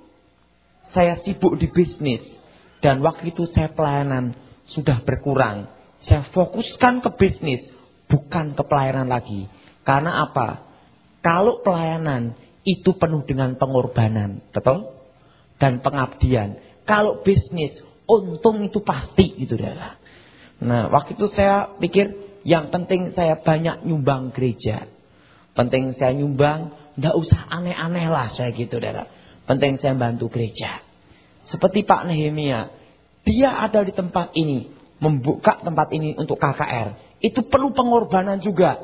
saya sibuk di bisnis. Dan waktu itu saya pelayanan sudah berkurang. Saya fokuskan ke bisnis. Bukan ke pelayanan lagi. Karena apa? Kalau pelayanan itu penuh dengan pengorbanan. Betul? Dan pengabdian. Kalau bisnis, untung itu pasti gitu. Nah, waktu itu saya pikir yang penting saya banyak nyumbang gereja. Penting saya nyumbang, enggak usah aneh-aneh lah saya gitu. Penting saya bantu gereja. Seperti Pak Nehemia, dia ada di tempat ini, membuka tempat ini untuk KKR. Itu perlu pengorbanan juga.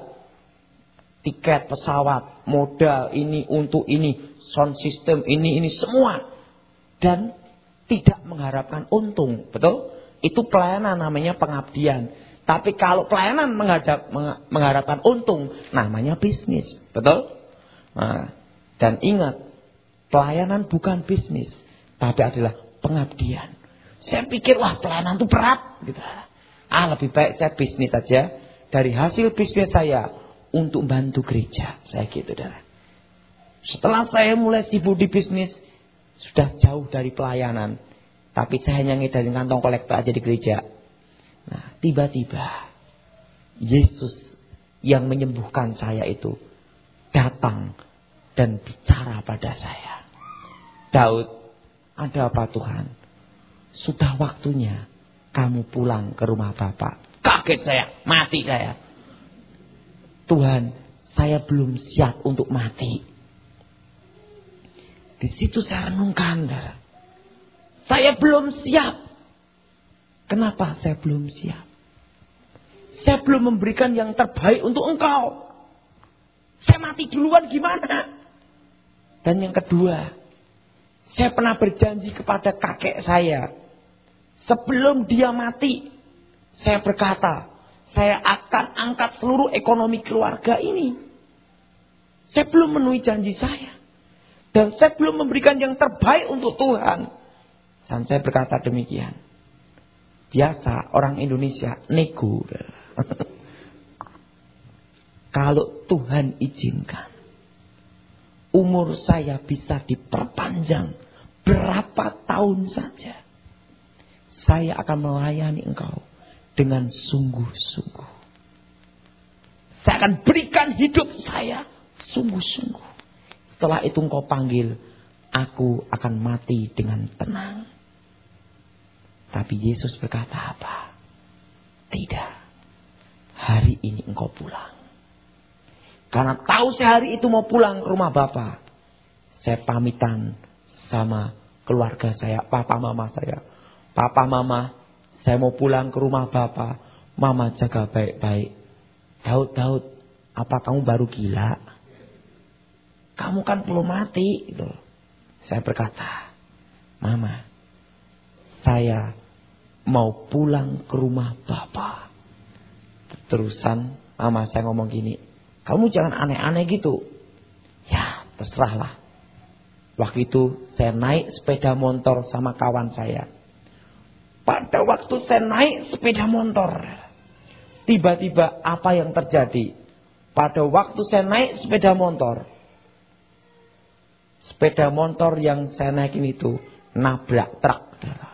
Tiket pesawat, modal ini untuk ini, sound system ini semua. Dan tidak mengharapkan untung, betul? Itu pelayanan namanya pengabdian. Tapi kalau pelayanan mengharapkan untung, namanya bisnis, betul? Nah, dan ingat, pelayanan bukan bisnis, tapi adalah pengabdian. Saya pikir, wah pelayanan itu berat. Gitu. Lebih baik saya bisnis saja. Dari hasil bisnis saya, untuk bantu gereja. Saya gitu. Setelah saya mulai sibuk di bisnis, sudah jauh dari pelayanan. Tapi saya hanya ngedarin kantong kolektor aja di gereja. Nah, tiba-tiba Yesus yang menyembuhkan saya itu datang dan bicara pada saya. Daud, ada apa Tuhan? Sudah waktunya kamu pulang ke rumah Bapak. Kaget saya, mati saya. Tuhan, saya belum siap untuk mati. Di situ saya renungkan. Saya belum siap. Kenapa saya belum siap? Saya belum memberikan yang terbaik untuk engkau. Saya mati duluan gimana? Dan yang kedua, saya pernah berjanji kepada kakek saya. Sebelum dia mati, saya berkata, saya akan angkat seluruh ekonomi keluarga ini. Saya belum memenuhi janji saya. Dan saya belum memberikan yang terbaik untuk Tuhan. Dan saya berkata demikian. Biasa orang Indonesia nego. Kalau Tuhan izinkan, umur saya bisa diperpanjang berapa tahun saja. Saya akan melayani engkau dengan sungguh-sungguh. Saya akan berikan hidup saya sungguh-sungguh. Setelah itu engkau panggil, aku akan mati dengan tenang. Tapi Yesus berkata apa? Tidak. Hari ini engkau pulang. Karena tahu sehari itu mau pulang ke rumah Bapa. Saya pamitan sama keluarga saya, papa mama saya. Papa mama, saya mau pulang ke rumah Bapa. Mama jaga baik-baik. Daud, apa kamu baru gila? Kamu kan belum mati. Gitu. Saya berkata, Mama, saya mau pulang ke rumah Bapa. Terusan mama saya ngomong gini, kamu jangan aneh-aneh gitu. Ya, terserahlah. Waktu itu saya naik sepeda motor sama kawan saya. Pada waktu saya naik sepeda motor, tiba-tiba apa yang terjadi? Pada waktu saya naik sepeda motor yang saya naikin itu nabrak truk.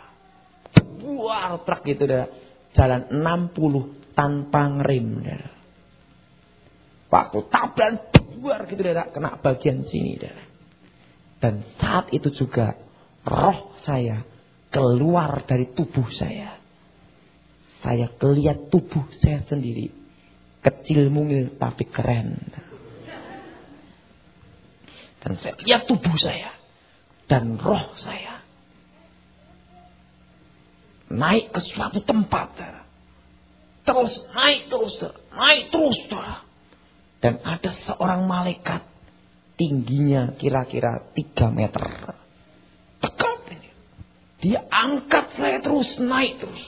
Buar truk itu jalan 60 tanpa ngerem. Waktu tabrakan buar gitu kena bagian sini. Dan saat itu juga roh saya keluar dari tubuh saya. Saya kelihat tubuh saya sendiri. Kecil mungil tapi keren. Dan saya lihat tubuh saya. Dan roh saya naik ke suatu tempat. terus, naik terus, saudara. Dan ada seorang malaikat tingginya kira-kira 3 meter. Dekat ini. Dia angkat saya terus, naik terus.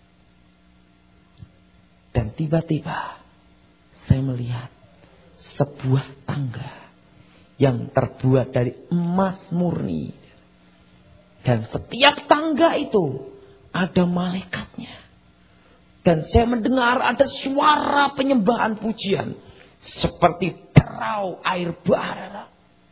Dan tiba-tiba saya melihat sebuah tangga yang terbuat dari emas murni. Dan setiap tangga itu ada malaikatnya. Dan saya mendengar ada suara penyembahan pujian. Seperti derau air bah.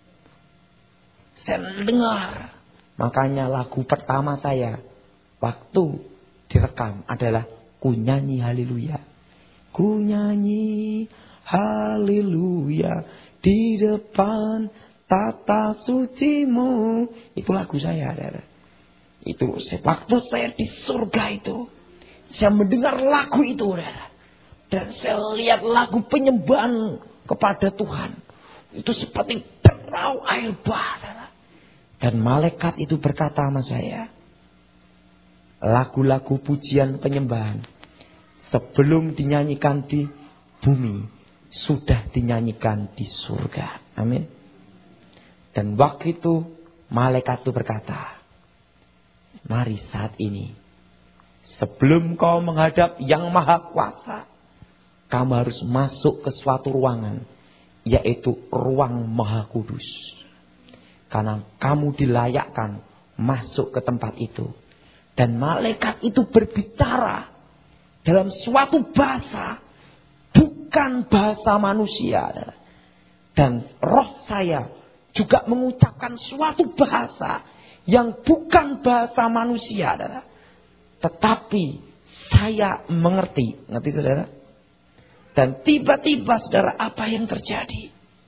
Saya mendengar. Makanya lagu pertama saya waktu direkam adalah Ku nyanyi haleluya. Ku nyanyi haleluya di depan tata sucimu. Itu lagu saya. Itu waktu saya di surga itu. Saya mendengar lagu itu. Dan saya lihat lagu penyembahan kepada Tuhan. Itu seperti derau air bah. Dan malaikat itu berkata sama saya. Lagu-lagu pujian penyembahan. Sebelum dinyanyikan di bumi. Sudah dinyanyikan di surga. Amin. Dan waktu itu malaikat itu berkata. Mari saat ini. Sebelum kau menghadap yang maha kuasa. Kamu harus masuk ke suatu ruangan. Yaitu ruang maha kudus. Karena kamu dilayakkan masuk ke tempat itu. Dan malaikat itu berbicara. Dalam suatu bahasa. Bukan bahasa manusia. Dan roh saya juga mengucapkan suatu bahasa. Yang bukan bahasa manusia. Tetapi saya mengerti. Ngerti saudara? Dan tiba-tiba saudara apa yang terjadi?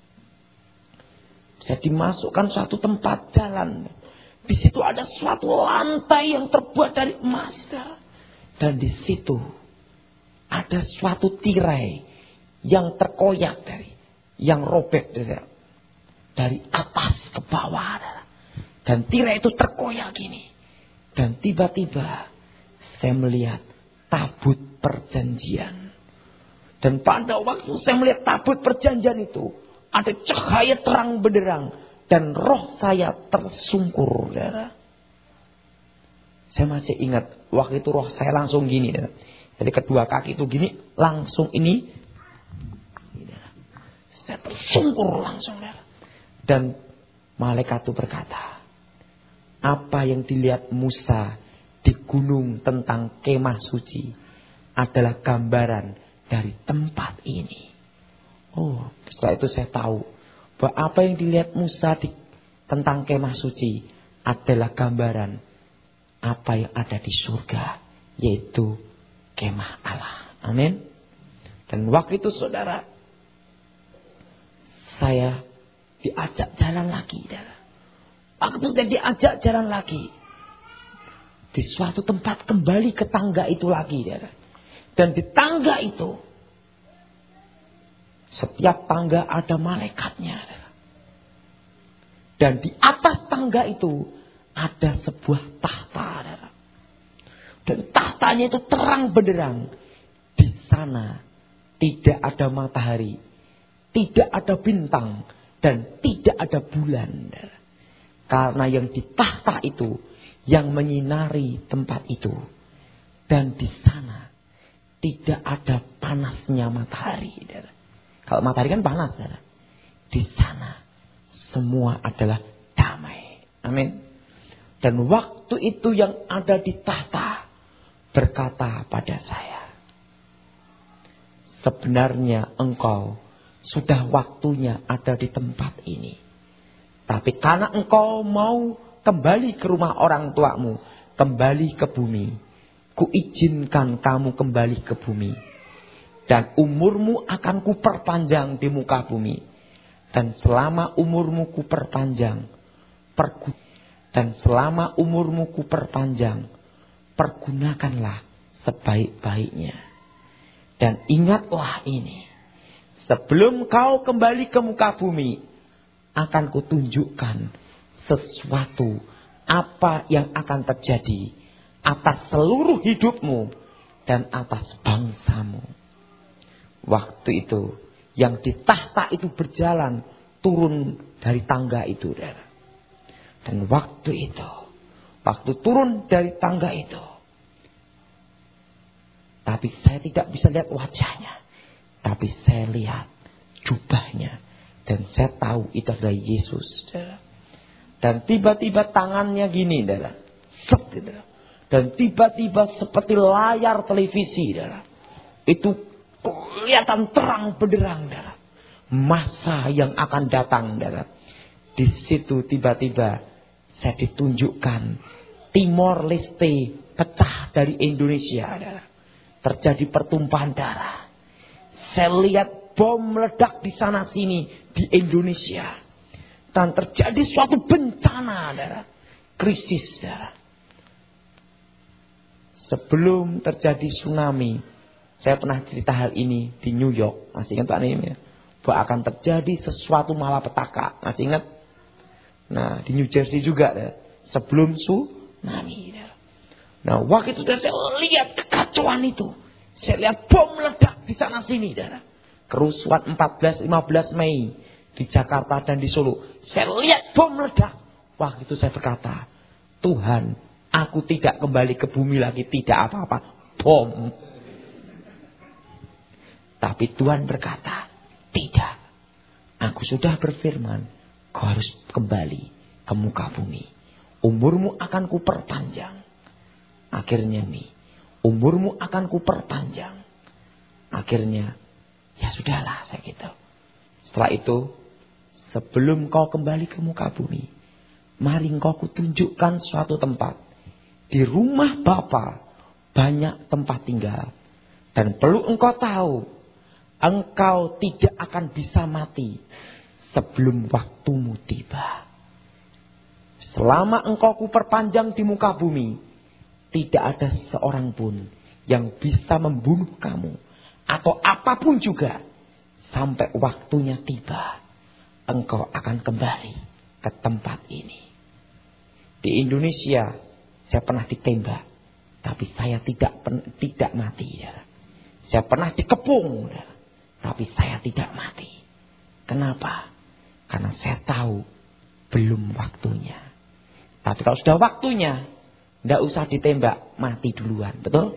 Saya dimasukkan suatu tempat jalan. Di situ ada suatu lantai yang terbuat dari emas. Saudara. Dan di situ ada suatu tirai yang terkoyak yang robek dari atas ke bawah. Saudara. Dan tirai itu terkoyak gini. Dan tiba-tiba saya melihat tabut perjanjian. Dan pada waktu saya melihat tabut perjanjian itu. Ada cahaya terang benderang. Dan roh saya tersungkur. Saya masih ingat. Waktu itu roh saya langsung gini. Jadi kedua kaki itu gini. Langsung ini. Saya tersungkur langsung. Dan malaikat itu berkata. Apa yang dilihat Musa di gunung tentang kemah suci. Adalah gambaran dari tempat ini. Oh, setelah itu saya tahu bahwa apa yang dilihat Musa tentang kemah suci adalah gambaran apa yang ada di surga, yaitu kemah Allah. Amin. Dan waktu itu saudara, saya diajak jalan lagi. Waktu saya diajak jalan lagi, di suatu tempat kembali ke tangga itu lagi. Dan di tangga itu, setiap tangga ada malaikatnya. Dan di atas tangga itu ada sebuah tahta. Dan tahtanya itu terang benderang. Di sana tidak ada matahari, tidak ada bintang, dan tidak ada bulan. Karena yang di tahta itu yang menyinari tempat itu. Dan di sana tidak ada panasnya matahari. Kalau matahari kan panas. Di sana semua adalah damai. Amin. Dan waktu itu yang ada di tahta berkata pada saya. Sebenarnya engkau sudah waktunya ada di tempat ini. Tapi karena engkau mau kembali ke rumah orang tuamu. Kembali ke bumi. Kuizinkan kamu kembali ke bumi. Dan umurmu akan kuperpanjang di muka bumi. Dan selama umurmu kuperpanjang. Dan selama umurmu kuperpanjang. Pergunakanlah sebaik-baiknya. Dan ingatlah ini. Sebelum kau kembali ke muka bumi. Akan kutunjukkan sesuatu. Apa yang akan terjadi atas seluruh hidupmu. dan atas bangsamu. Waktu itu yang di tahta itu berjalan turun dari tangga itu, saudara. Dan waktu itu, waktu turun dari tangga itu, tapi saya tidak bisa lihat wajahnya, tapi saya lihat jubahnya, dan saya tahu itu adalah Yesus, saudara. Dan tiba-tiba tangannya gini, saudara. Set, saudara. Dan tiba-tiba seperti layar televisi, saudara. Itu kelihatan terang benderang, saudara. Masa yang akan datang, saudara. Di situ tiba-tiba saya ditunjukkan Timor Leste pecah dari Indonesia, saudara. Terjadi pertumpahan darah. Saya lihat bom meledak di sana sini di Indonesia. Dan terjadi suatu bencana, saudara. Krisis, saudara. Sebelum terjadi tsunami, saya pernah cerita hal ini di New York. Masih ingat Pak Nim ya? Bahwa akan terjadi sesuatu malapetaka. Masih ingat? Nah, di New Jersey juga ya, sebelum tsunami. Ya. Nah, waktu itu saya lihat kekacauan itu. Saya lihat bom meledak di sana sini. Ya. Kerusuhan 14-15 Mei di Jakarta dan di Solo. Saya lihat bom meledak. Waktu itu saya berkata, Tuhan, aku tidak kembali ke bumi lagi. Tidak apa-apa. Bom. Tapi Tuhan berkata, tidak. Aku sudah berfirman, kau harus kembali ke muka bumi. Umurmu akan kuperpanjang. Akhirnya umurmu akan kuperpanjang. Akhirnya, ya sudahlah saya gitu. Setelah itu, sebelum kau kembali ke muka bumi, mari kau kutunjukkan suatu tempat. Di rumah Bapa banyak tempat tinggal. Dan perlu engkau tahu, engkau tidak akan bisa mati sebelum waktumu tiba. Selama engkau kuperpanjang di muka bumi, tidak ada seorang pun yang bisa membunuh kamu. Atau apapun juga. Sampai waktunya tiba, engkau akan kembali ke tempat ini. Di Indonesia, saya pernah ditembak. Tapi saya tidak mati. Ya. Saya pernah dikepung. Ya. Tapi saya tidak mati. Kenapa? Karena saya tahu belum waktunya. Tapi kalau sudah waktunya, tidak usah ditembak, mati duluan. Betul?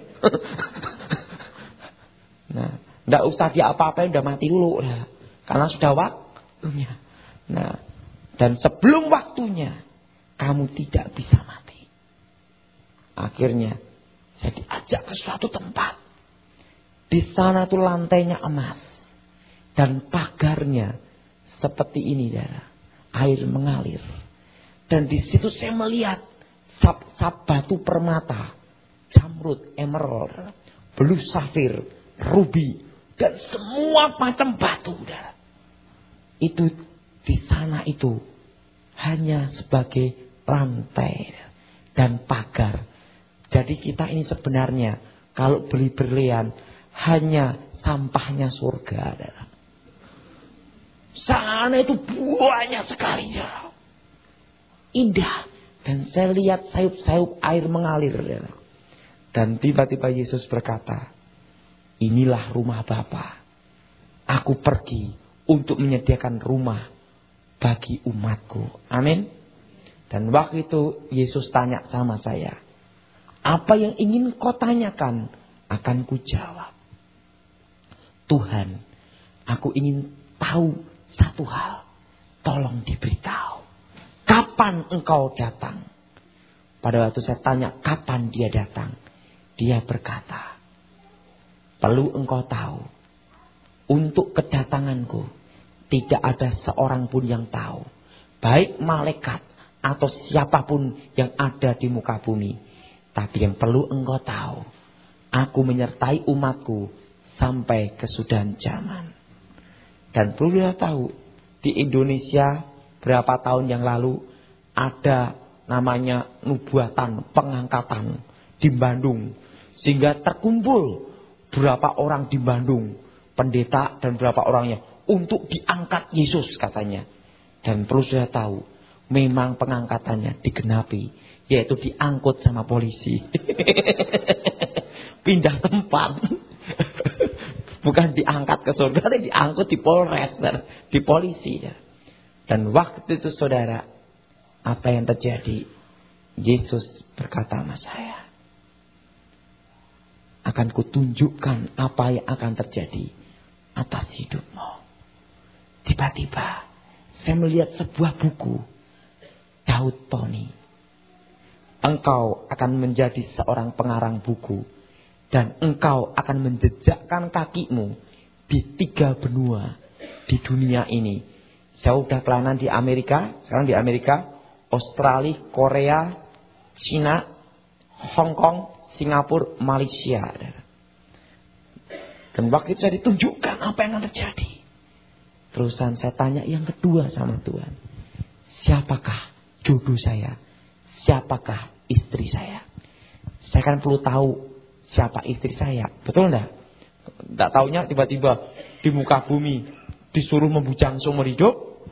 Nah, tidak usah diapa-apain, udah mati dulu. Nah, karena sudah waktunya. Nah, dan sebelum waktunya, kamu tidak bisa mati. Akhirnya, saya diajak ke suatu tempat. Di sana tuh lantainya emas. Dan pagarnya seperti ini, saudara. Air mengalir. Dan di situ saya melihat sap batu permata, jamrud, emerald, blue safir, ruby, dan semua macam batu, saudara. Itu di sana itu hanya sebagai lantai dan pagar. Jadi kita ini sebenarnya kalau beli berlian hanya sampahnya surga, saudara. Sana itu banyak sekali, saudara. Indah. Dan saya lihat sayup-sayup air mengalir, saudara. Dan tiba-tiba Yesus berkata, inilah rumah Bapa. Aku pergi untuk menyediakan rumah bagi umatku. Amin. Dan waktu itu Yesus tanya sama saya, apa yang ingin kau tanyakan? Akan kujawab, Tuhan, aku ingin tahu satu hal. Tolong diberitahu. Kapan engkau datang? Pada waktu saya tanya kapan dia datang, dia berkata, perlu engkau tahu, untuk kedatanganku tidak ada seorang pun yang tahu. Baik malaikat atau siapapun yang ada di muka bumi. Tapi yang perlu engkau tahu, aku menyertai umatku sampai kesudahan zaman. Dan perlu dia tahu, di Indonesia berapa tahun yang lalu ada namanya nubuatan pengangkatan di Bandung. Sehingga terkumpul berapa orang di Bandung, pendeta dan berapa orangnya, untuk diangkat Yesus katanya. Dan perlu saya tahu, memang pengangkatannya digenapi, yaitu diangkut sama polisi. pindah tempat. Bukan diangkat ke surga, tapi diangkut di Polres, di polisi. Dan waktu itu saudara, apa yang terjadi? Yesus berkata sama saya, akan kutunjukkan apa yang akan terjadi atas hidupmu. Tiba-tiba saya melihat sebuah buku, Daud Tony. Engkau akan menjadi seorang pengarang buku. Dan engkau akan menjejakkan kakimu di 3 benua di dunia ini. Saya sudah pelayanan di Amerika. Sekarang di Amerika, Australia, Korea, Cina, Hong Kong, Singapura, Malaysia. Dan waktu itu saya ditunjukkan apa yang akan terjadi. Terusan saya tanya yang kedua sama Tuhan. Siapakah jodoh saya? Siapakah istri saya? Saya kan perlu tahu siapa istri saya. Betul enggak? Enggak taunya tiba-tiba di muka bumi disuruh membujang seumur hidup.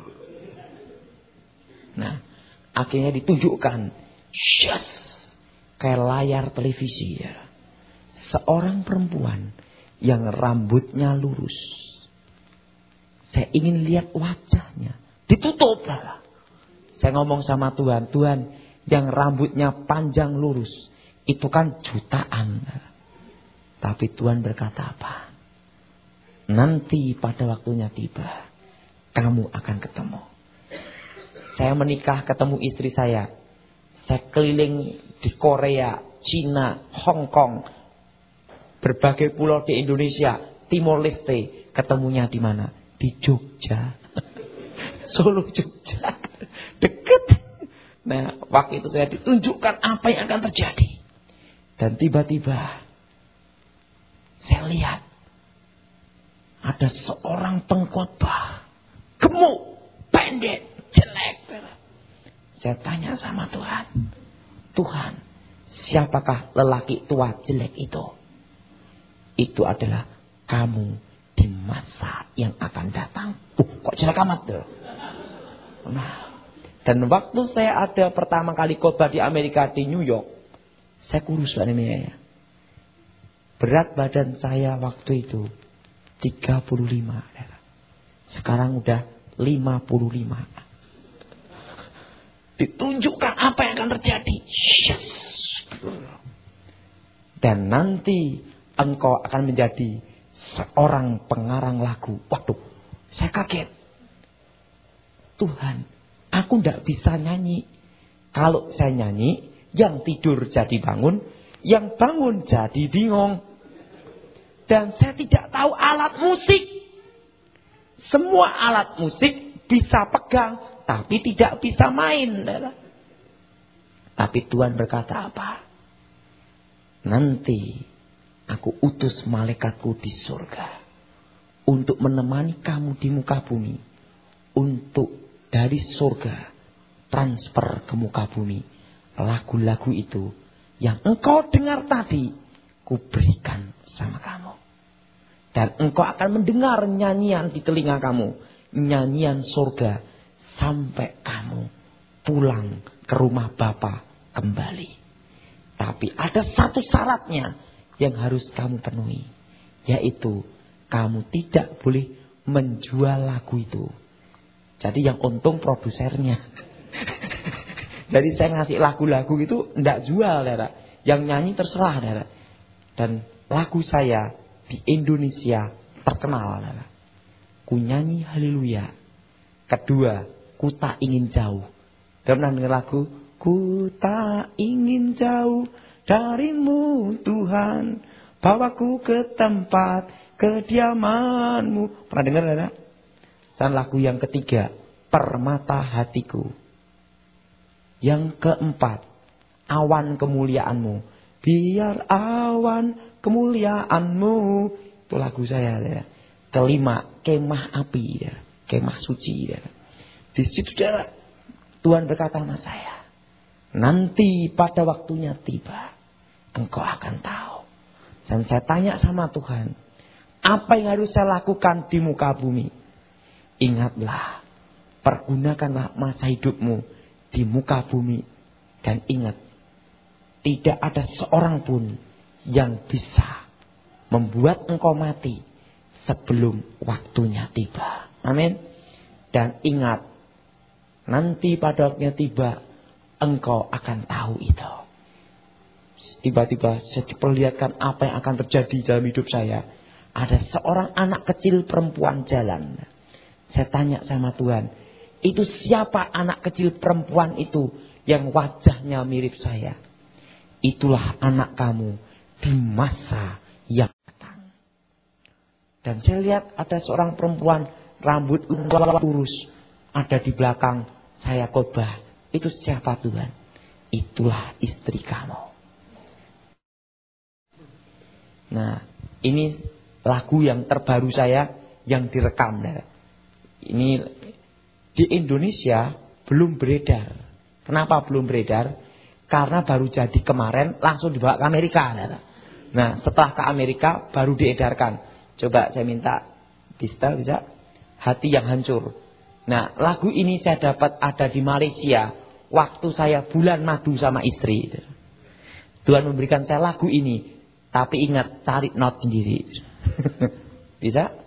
Nah, akhirnya ditunjukkan. Yes! Kayak layar televisi ya. Seorang perempuan yang rambutnya lurus. Saya ingin lihat wajahnya. Ditutup lah. Saya ngomong sama Tuhan. Tuhan, yang rambutnya panjang lurus. Itu kan jutaan. Tapi Tuhan berkata apa? Nanti pada waktunya tiba, kamu akan ketemu. Saya menikah ketemu istri saya. Saya keliling di Korea, Cina, Hong Kong, berbagai pulau di Indonesia, Timor Leste. Ketemunya di mana? Di Jogja. Solo, Jogja. Deket. Nah, waktu itu saya ditunjukkan apa yang akan terjadi. Dan tiba-tiba saya lihat ada seorang pengkhotbah gemuk, pendek, jelek. Saya tanya sama Tuhan, Tuhan, siapakah lelaki tua jelek itu? Itu adalah kamu di masa yang akan datang. Kok jelek amat tuh? Nah, dan waktu saya ada pertama kali khotbah di Amerika, di New York, saya kurus Pak Nemia ya. Berat badan saya waktu itu 35. Sekarang udah 55. Ditunjukkan apa yang akan terjadi. Yes. Dan nanti engkau akan menjadi seorang pengarang lagu. Waduh, saya kaget. Tuhan, aku tidak bisa nyanyi. Kalau saya nyanyi, yang tidur jadi bangun, yang bangun jadi bingung. Dan saya tidak tahu alat musik. Semua alat musik bisa pegang, tapi tidak bisa main. Tapi Tuhan berkata apa? Nanti aku utus malaikatku di surga untuk menemani kamu di muka bumi. Untuk dari surga transfer ke muka bumi. Lagu-lagu itu yang engkau dengar tadi, ku berikan sama kamu. Dan engkau akan mendengar nyanyian di telinga kamu. Nyanyian surga. Sampai kamu pulang ke rumah Bapa kembali. Tapi ada satu syaratnya yang harus kamu penuhi. Yaitu kamu tidak boleh menjual lagu itu. Jadi yang untung produsernya. Jadi saya ngasih lagu-lagu itu enggak jual, Dara. Yang nyanyi terserah, Dara. Dan lagu saya di Indonesia terkenal, Dara. Ku nyanyi haleluya. Kedua, ku tak ingin jauh. Pernah dengar lagu? Ku tak ingin jauh darimu Tuhan. Bawaku ke tempat kediamanmu. Pernah dengar, Dara? Dan lagu yang ketiga, permata hatiku. Yang keempat, awan kemuliaanmu. Biar awan kemuliaanmu. Itu lagu saya. Ya. Kelima, kemah api. Ya. Kemah suci. Ya. Di situ Tuhan berkata sama saya. Nanti pada waktunya tiba. Engkau akan tahu. Dan saya tanya sama Tuhan. Apa yang harus saya lakukan di muka bumi? Ingatlah. Pergunakanlah masa hidupmu di muka bumi. Dan ingat. Tidak ada seorang pun yang bisa membuat engkau mati sebelum waktunya tiba. Amin. Dan ingat, nanti pada waktunya tiba, engkau akan tahu itu. Tiba-tiba saya diperlihatkan apa yang akan terjadi dalam hidup saya. Ada seorang anak kecil perempuan jalan. Saya tanya sama Tuhan, itu siapa anak kecil perempuan itu yang wajahnya mirip saya? Itulah anak kamu di masa yang datang. Dan saya lihat ada seorang perempuan rambut lurus ada di belakang saya khotbah. Itu siapa Tuhan? Itulah istri kamu. Nah, ini lagu yang terbaru saya yang direkam. Ini di Indonesia belum beredar. Kenapa belum beredar? Karena baru jadi kemarin langsung dibawa ke Amerika. Nah, setelah ke Amerika baru diedarkan. Coba saya minta di setel bisa. Hati yang hancur. Nah, lagu ini saya dapat ada di Malaysia waktu saya bulan madu sama istri. Tuhan memberikan saya lagu ini. Tapi ingat, cari not sendiri. Bisa?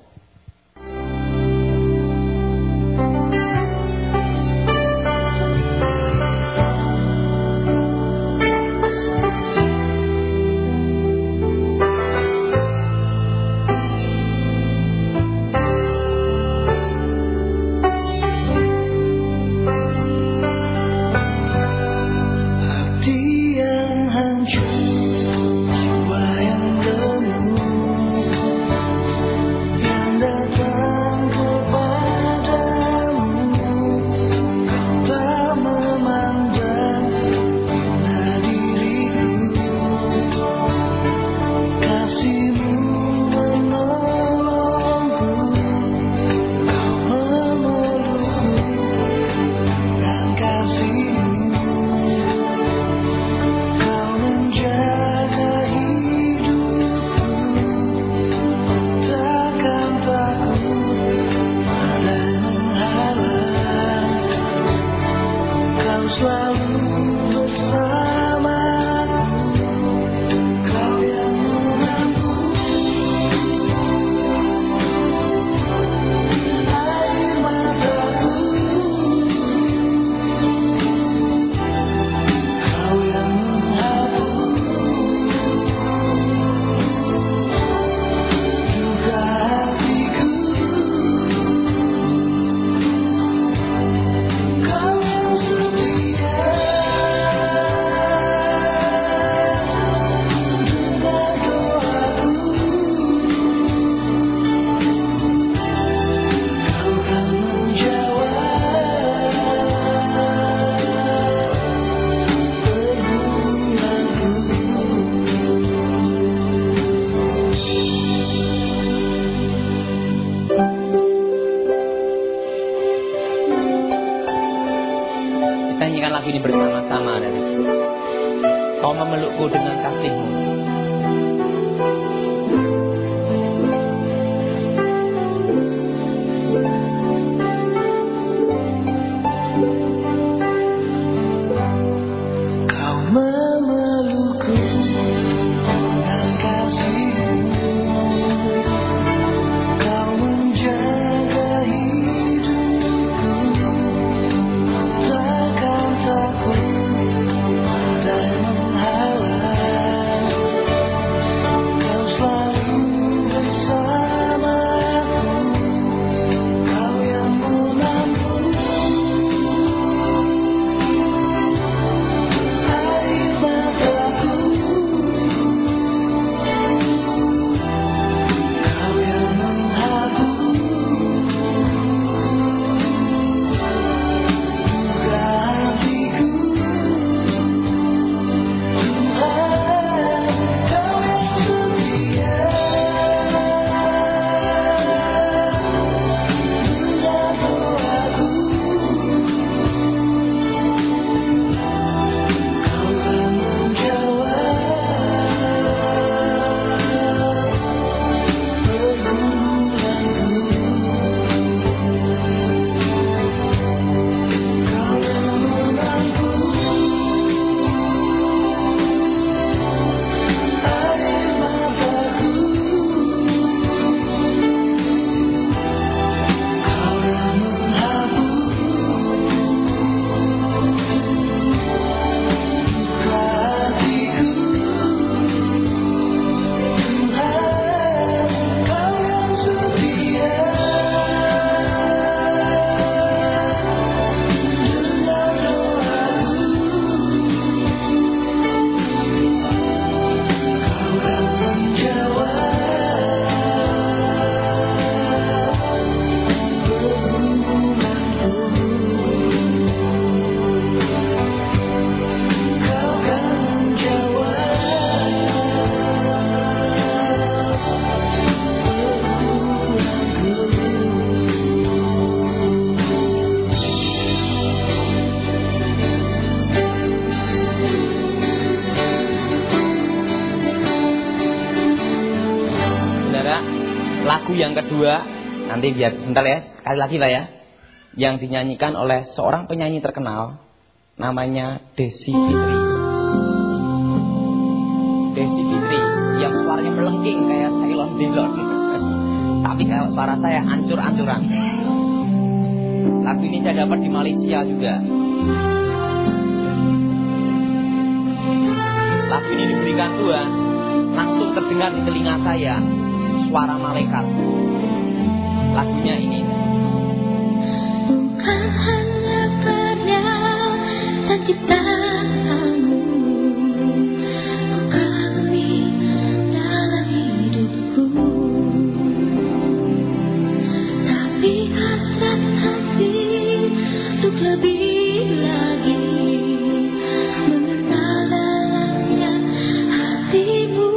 Ini bersama-sama dari Kau memelukku dengan kasih-Mu. Kau memelukku dengan kasih-Mu. Kau menjaga hidupku. Takkan takut ada yang menghalang. saudara, lagu yang kedua, nanti biar sebentar ya, sekali lagi Pak ya, yang dinyanyikan oleh seorang penyanyi terkenal, namanya Desi Fitri. Desi Fitri, yang suaranya melengking kayak Ceylon Delon. Tapi kalau suara saya hancur-hancuran. Lagu ini saya dapat di Malaysia juga. Lagu ini diberikan Tuhan, langsung terdengar di telinga saya suara malaikat. Lagunya ini. Bukan hanya karya dan ciptaanmu, kami dalam hidupku, tapi hasrat hati untuk lebih lagi mengenal dalamnya hatimu.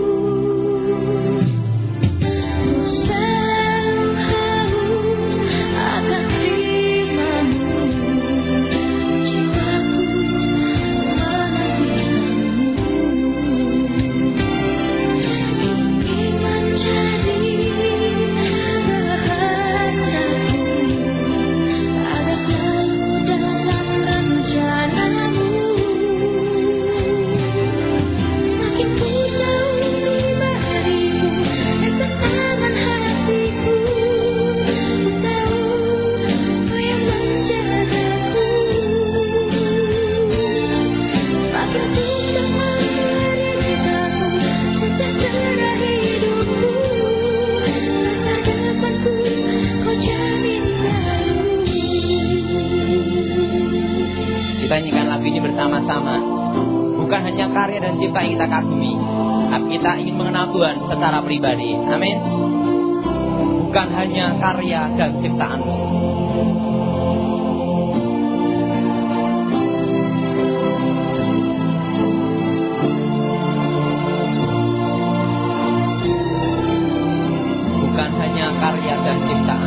Kita nyanyikan lagu ini bersama-sama. Bukan hanya karya dan cipta yang kita kagumi, tapi kita ingin mengenal Tuhan secara pribadi. Amin. Bukan hanya karya dan ciptaanmu. Bukan hanya karya dan ciptaan.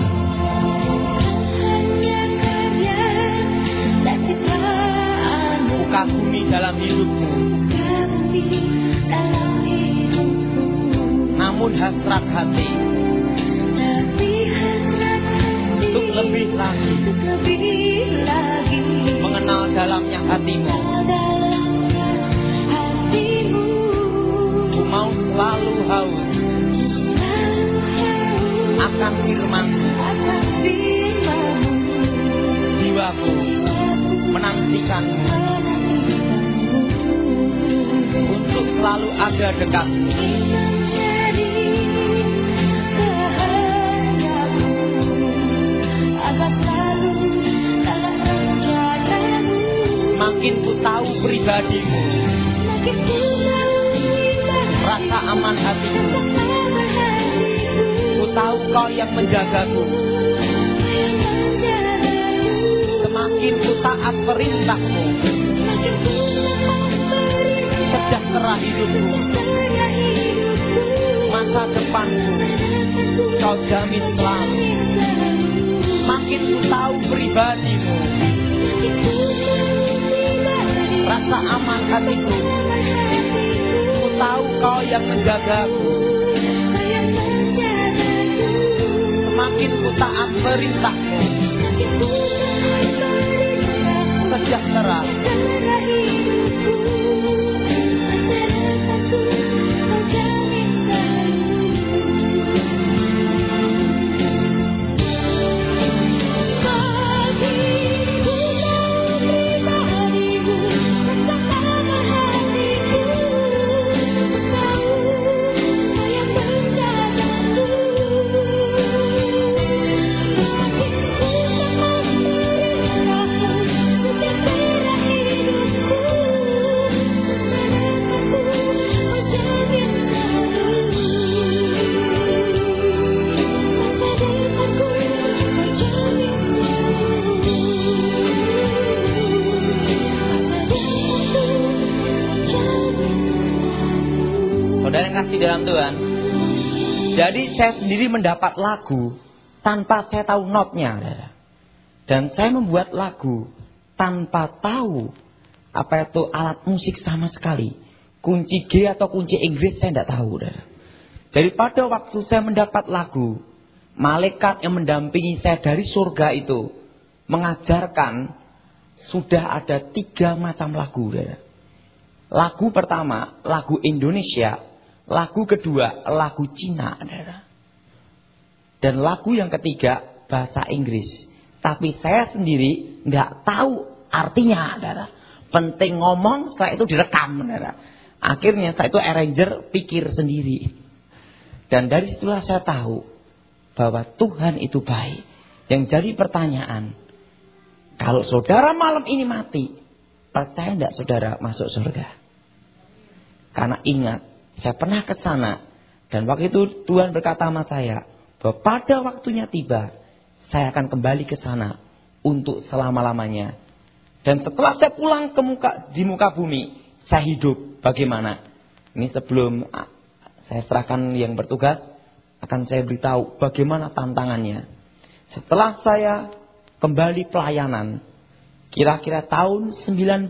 Kagumi dalam hidupmu, namun hasrat hati untuk lebih lagi mengenal dalamnya hatimu. Ku mau selalu haus akan firman-Mu. Jiwaku menantikan-Mu untuk selalu ada dekat. Makin ku tahu pribadimu, rasa aman hatimu. Ku tahu Kau yang menjagaku. Semakin ku taat perintah-Mu, sejahtera hidupku. Masa depanku Kau jamin selalu. Makin ku tahu pribadimu, rasa aman hatiku. Ku tahu Kau yang menjagaku. Semakin ku taat perintah-Mu, sejahtera. Saudara yang kasih dalam Tuhan, jadi saya sendiri mendapat lagu tanpa saya tahu notnya. Dan saya membuat lagu tanpa tahu apa itu alat musik sama sekali. Kunci G atau kunci Inggris saya tidak tahu. Daripada waktu saya mendapat lagu, malaikat yang mendampingi saya dari surga itu mengajarkan sudah ada 3 macam lagu. Lagu pertama, lagu Indonesia. Lagu kedua, lagu Cina. Dan lagu yang ketiga, bahasa Inggris. Tapi saya sendiri nggak tahu artinya. Penting ngomong, setelah itu direkam. Akhirnya saya itu arranger pikir sendiri. Dan dari situlah saya tahu bahwa Tuhan itu baik. Yang jadi pertanyaan, kalau saudara malam ini mati, percaya enggak saudara masuk surga? Karena ingat, saya pernah ke sana. Dan waktu itu Tuhan berkata sama saya, bahwa pada waktunya tiba, saya akan kembali ke sana untuk selama-lamanya. Dan setelah saya pulang di muka bumi, saya hidup. Bagaimana? Ini sebelum saya serahkan yang bertugas, akan saya beritahu bagaimana tantangannya. Setelah saya kembali pelayanan, kira-kira tahun 99,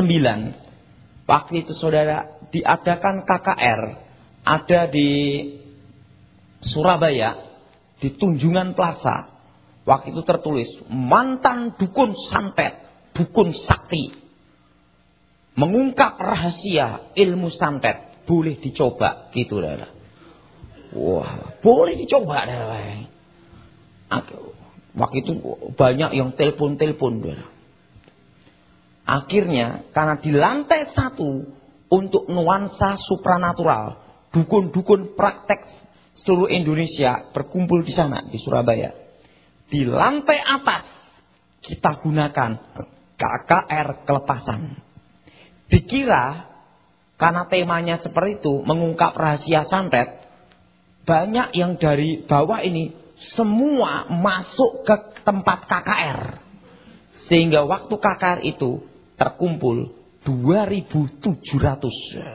waktu itu saudara diadakan KKR, ada di Surabaya, di Tunjungan Plaza. Waktu itu tertulis, mantan dukun santet, dukun sakti, mengungkap rahasia ilmu santet. Boleh dicoba gitu dah. Wah, boleh dicoba dah. Waktu itu banyak yang telepon dah. Akhirnya karena di lantai 1 untuk nuansa supranatural, dukun-dukun praktek seluruh Indonesia berkumpul di sana di Surabaya. Di lantai atas kita gunakan KKR kelepasan. Dikira karena temanya seperti itu, mengungkap rahasia santet, banyak yang dari bawah ini semua masuk ke tempat KKR. Sehingga waktu KKR itu terkumpul 2.700.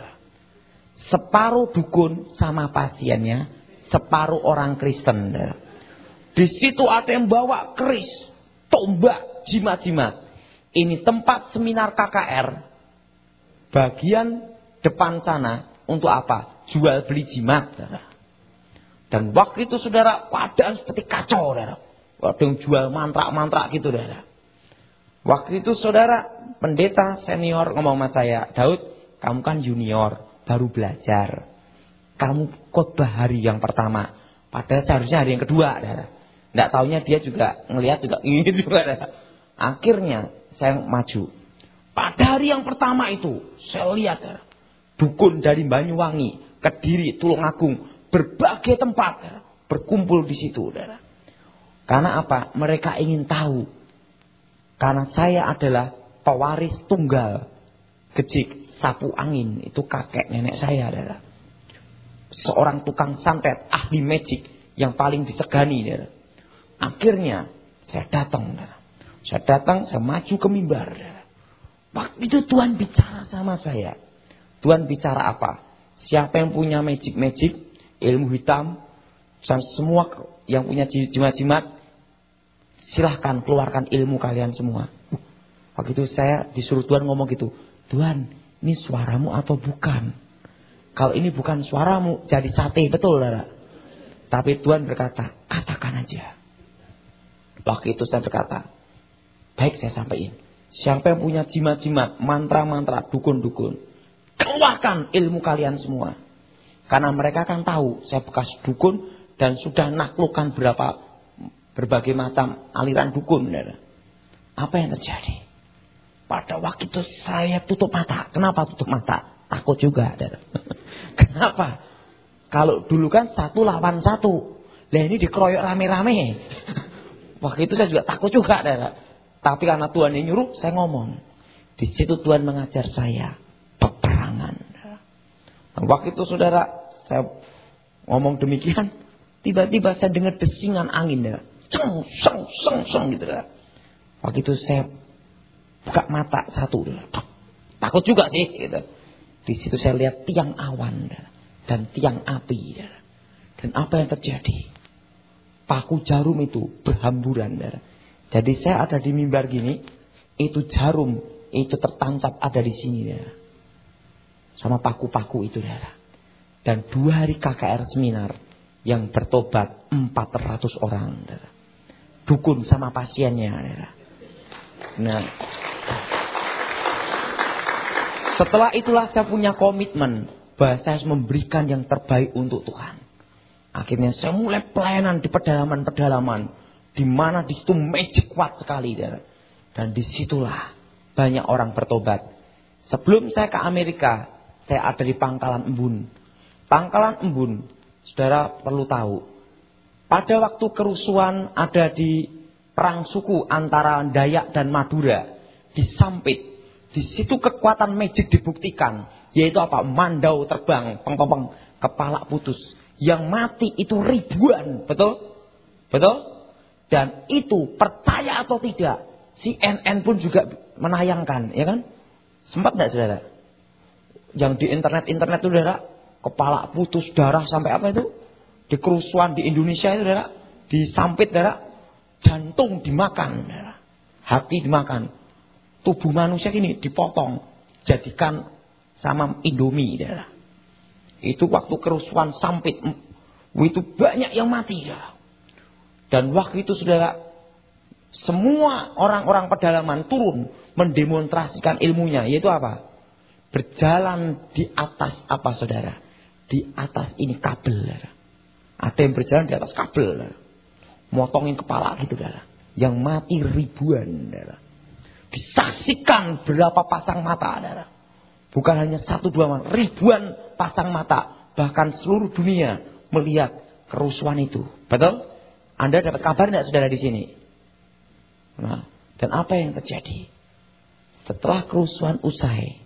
Separuh dukun sama pasiennya, separuh orang Kristen. Di situ ada yang bawa keris, tombak, jimat-jimat. Ini tempat seminar KKR. Bagian depan sana untuk apa? Jual beli jimat. Dan waktu itu saudara keadaan seperti kacau. Ada yang jual mantra-mantra gitu. Waktu itu saudara pendeta senior ngomong sama saya, Daud, kamu kan junior, baru belajar. Kamu khotbah hari yang pertama. Padahal seharusnya hari yang kedua. Nggak taunya dia juga ngelihat juga ini juga. Akhirnya saya maju. Pada hari yang pertama itu saya lihat dukun dari Banyuwangi, Kediri, Tulungagung, berbagai tempat berkumpul di situ. Karena apa? Mereka ingin tahu. Karena saya adalah pewaris tunggal Gejik Sapu Angin, itu kakek nenek saya. Seorang tukang santet, ahli magic yang paling disegani. Akhirnya saya datang. Saya maju ke mimbar. Waktu itu Tuhan bicara sama saya. Tuhan bicara apa? Siapa yang punya magic, ilmu hitam, dan semua yang punya jimat-jimat, silahkan keluarkan ilmu kalian semua. Waktu itu saya disuruh Tuhan ngomong gitu. Tuhan, ini suaramu atau bukan? Kalau ini bukan suaramu, jadi sate, betul Lara. Tapi Tuhan berkata, katakan aja. Waktu itu saya berkata, baik saya sampaikan. Siapa yang punya jimat-jimat, mantra-mantra, dukun-dukun, keluarkan ilmu kalian semua. Karena mereka kan tahu saya bekas dukun dan sudah naklukkan berbagai macam aliran dukun. Apa yang terjadi? Pada waktu itu saya tutup mata. Kenapa tutup mata? Takut juga. Kenapa? Kalau dulu kan 1 lawan 1. Lah ini dikeroyok rame-rame. Waktu itu saya juga takut juga. Tapi karena Tuhan yang nyuruh, saya ngomong. Di situ Tuhan mengajar saya peperangan. Nah, waktu itu saudara, saya ngomong demikian, tiba-tiba saya dengar desingan angin. Seng, seng, seng, seng gitu. Waktu itu saya buka mata 1. Takut juga sih. Gitu. Di situ saya lihat tiang awan dan tiang api. Dan apa yang terjadi? Paku jarum itu berhamburan. Jadi saya ada di mimbar gini, itu jarum itu tertancap ada di sini. Sama paku-paku itu. Dan Dan 2 hari KKR seminar yang bertobat 400 orang. Dukun sama pasiennya. Nah, setelah itulah saya punya komitmen bahwa saya harus memberikan yang terbaik untuk Tuhan. Akhirnya saya mulai pelayanan di pedalaman-pedalaman, di mana di situ magic kuat sekali, dan disitulah banyak orang bertobat. Sebelum saya ke Amerika, saya ada di Pangkalan Embun. Pangkalan Embun, saudara perlu tahu, pada waktu kerusuhan ada di perang suku antara Dayak dan Madura, di Sampit. Di situ kekuatan magic dibuktikan, yaitu apa? Mandau terbang, peng-peng, kepala putus. Yang mati itu ribuan, betul? Betul? Dan itu percaya atau tidak, CNN pun juga menayangkan, ya kan? Sempat enggak saudara? Yang di internet itu saudara, kepala putus, darah sampai apa itu? Di kerusuhan di Indonesia itu saudara, di Sampit saudara, jantung dimakan, saudara. Hati dimakan. Tubuh manusia ini dipotong, jadikan sama Indomie, saudara. Itu waktu kerusuhan Sampit. Itu banyak yang mati, saudara. Dan waktu itu saudara, semua orang-orang pedalaman turun mendemonstrasikan ilmunya. Yaitu apa? Berjalan di atas apa saudara? Di atas ini kabel, saudara. Ada yang berjalan di atas kabel, saudara. Motongin kepala gitu, saudara. Yang mati ribuan, saudara. Disaksikan berapa pasang mata, saudara. Bukan hanya 1, 2, ribuan pasang mata. Bahkan seluruh dunia melihat kerusuhan itu. Betul? Anda dapat kabar tidak saudara di sini? Nah, dan apa yang terjadi? Setelah kerusuhan usai,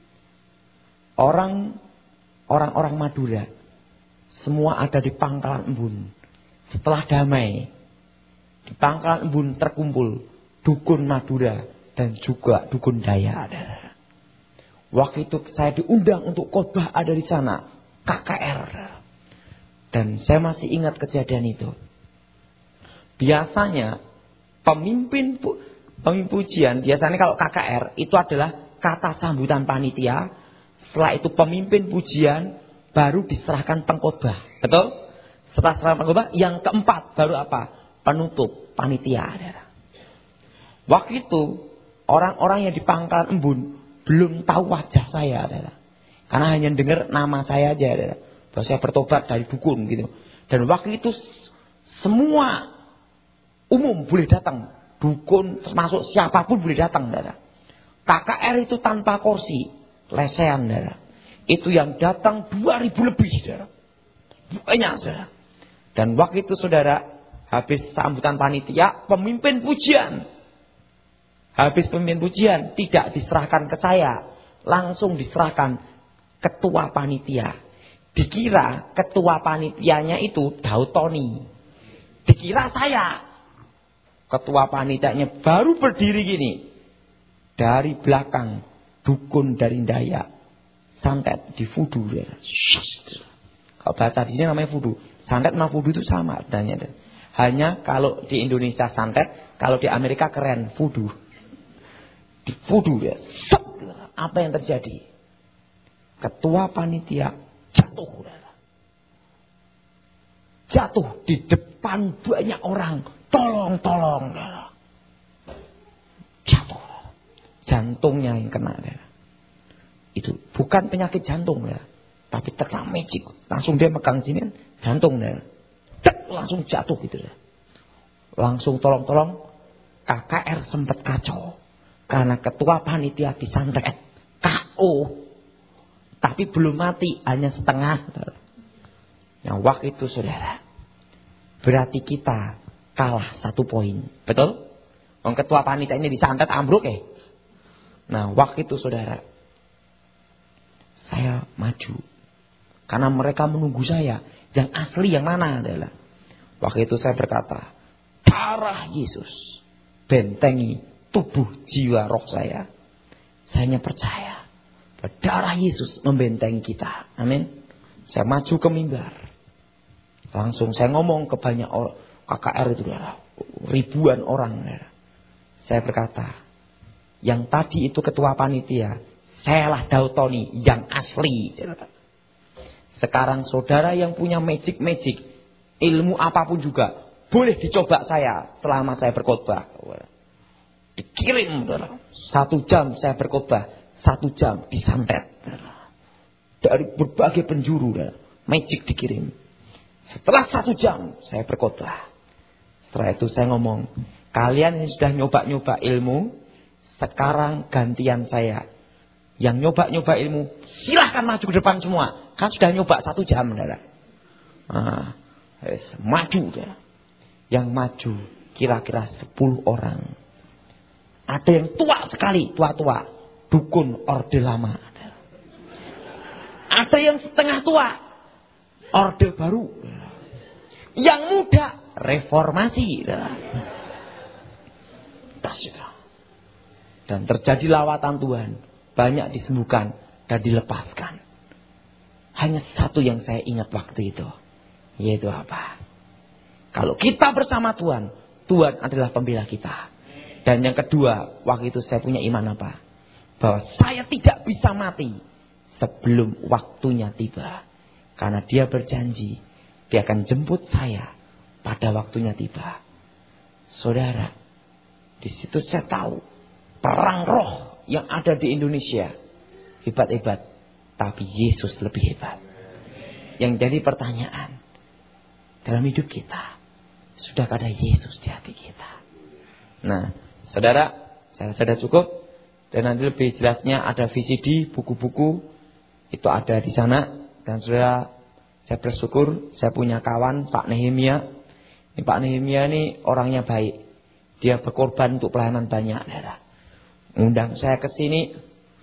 orang-orang Madura semua ada di Pangkalan Embun. Setelah damai, di Pangkalan Embun terkumpul dukun Madura dan juga dukun Dayak. Waktu itu saya diundang untuk khotbah ada di sana, KKR. Dan saya masih ingat kejadian itu. Biasanya pemimpin pujian, biasanya kalau KKR itu adalah kata sambutan panitia. Setelah itu pemimpin pujian baru diserahkan pengkhotbah. Betul? Setelah serahkan pengkhotbah, yang keempat baru apa? Penutup panitia. Waktu itu orang-orang yang di Pangkalan Embun belum tahu wajah saya, karena hanya dengar nama saya aja, bahwa saya bertobat dari dukun gitu. Dan waktu itu semua umum boleh datang, dukun termasuk siapapun boleh datang, KKR itu tanpa kursi, lesehan, itu yang datang 2.000 lebih, banyak, saudara. Dan waktu itu saudara, habis sambutan panitia, pemimpin pujian. Habis pemimpin pujian tidak diserahkan ke saya, langsung diserahkan ketua panitia. Dikira ketua panitianya itu Daud Tony. Dikira saya. Ketua panitianya baru berdiri gini. Dari belakang dukun dari Dayak. Santet di fudu. Kalau bahasa di sini namanya fudu. Santet sama fudu itu sama adanya. Hanya kalau di Indonesia santet, kalau di Amerika keren fudu. Di fudu ya. Apa yang terjadi? Ketua panitia jatuh. Jatuh di depan banyak orang. Tolong. Jatuh. Jantungnya yang kena. Itu bukan penyakit jantung. Tapi terkena magic. Langsung dia megang sini. Jantung. Langsung jatuh gitu. Langsung tolong. KKR sempat kacau. Karena ketua panitia disantet. KO. Tapi belum mati. Hanya setengah. Nah waktu itu saudara. Berarti kita kalah 1 poin. Betul? Orang ketua panitia ini disantet ambruk ya. Nah waktu itu saudara. Saya maju. Karena mereka menunggu saya. Yang asli yang mana adalah. Waktu itu saya berkata. Darah Yesus. Bentengi tubuh jiwa roh saya. Saya hanya percaya. Darah Yesus membentengi kita. Amin. Saya maju ke mimbar. Langsung saya ngomong ke banyak orang. KKR itu ribuan orang. Saya berkata. Yang tadi itu ketua panitia. Sayalah Daud Tony yang asli. Sekarang saudara yang punya magic, ilmu apapun juga, boleh dicoba saya selama saya berkhotbah. Dikirim, 1 jam saya berkhotbah, 1 jam disantet. Dari berbagai penjuru, magic dikirim. Setelah 1 jam saya berkhotbah. Setelah itu saya ngomong, kalian yang sudah nyoba-nyoba ilmu, sekarang gantian saya. Yang nyoba-nyoba ilmu, silahkan maju ke depan semua. Kan sudah nyoba 1 jam. Maju. Yang maju kira-kira 10 orang. Ada yang tua sekali, tua-tua. Dukun Orde Lama. Ada yang setengah tua, Orde Baru. Yang muda, Reformasi. Dan terjadi lawatan Tuhan. Banyak disembuhkan dan dilepaskan. Hanya satu yang saya ingat waktu itu. Yaitu apa? Kalau kita bersama Tuhan, Tuhan adalah pembela kita. Dan yang kedua, waktu itu saya punya iman apa? Bahwa saya tidak bisa mati sebelum waktunya tiba. Karena dia berjanji, dia akan jemput saya pada waktunya tiba. Saudara, di situ saya tahu perang roh yang ada di Indonesia hebat-hebat, tapi Yesus lebih hebat. Yang jadi pertanyaan dalam hidup kita, sudahkah ada Yesus di hati kita? Nah, saudara, saya sudah cukup. Dan nanti lebih jelasnya ada VCD, buku-buku itu ada di sana. Dan saudara, saya bersyukur saya punya kawan Pak Nehemia. Ini Pak Nehemia ini orangnya baik. Dia berkorban untuk pelayanan banyak. Undang saya ke sini,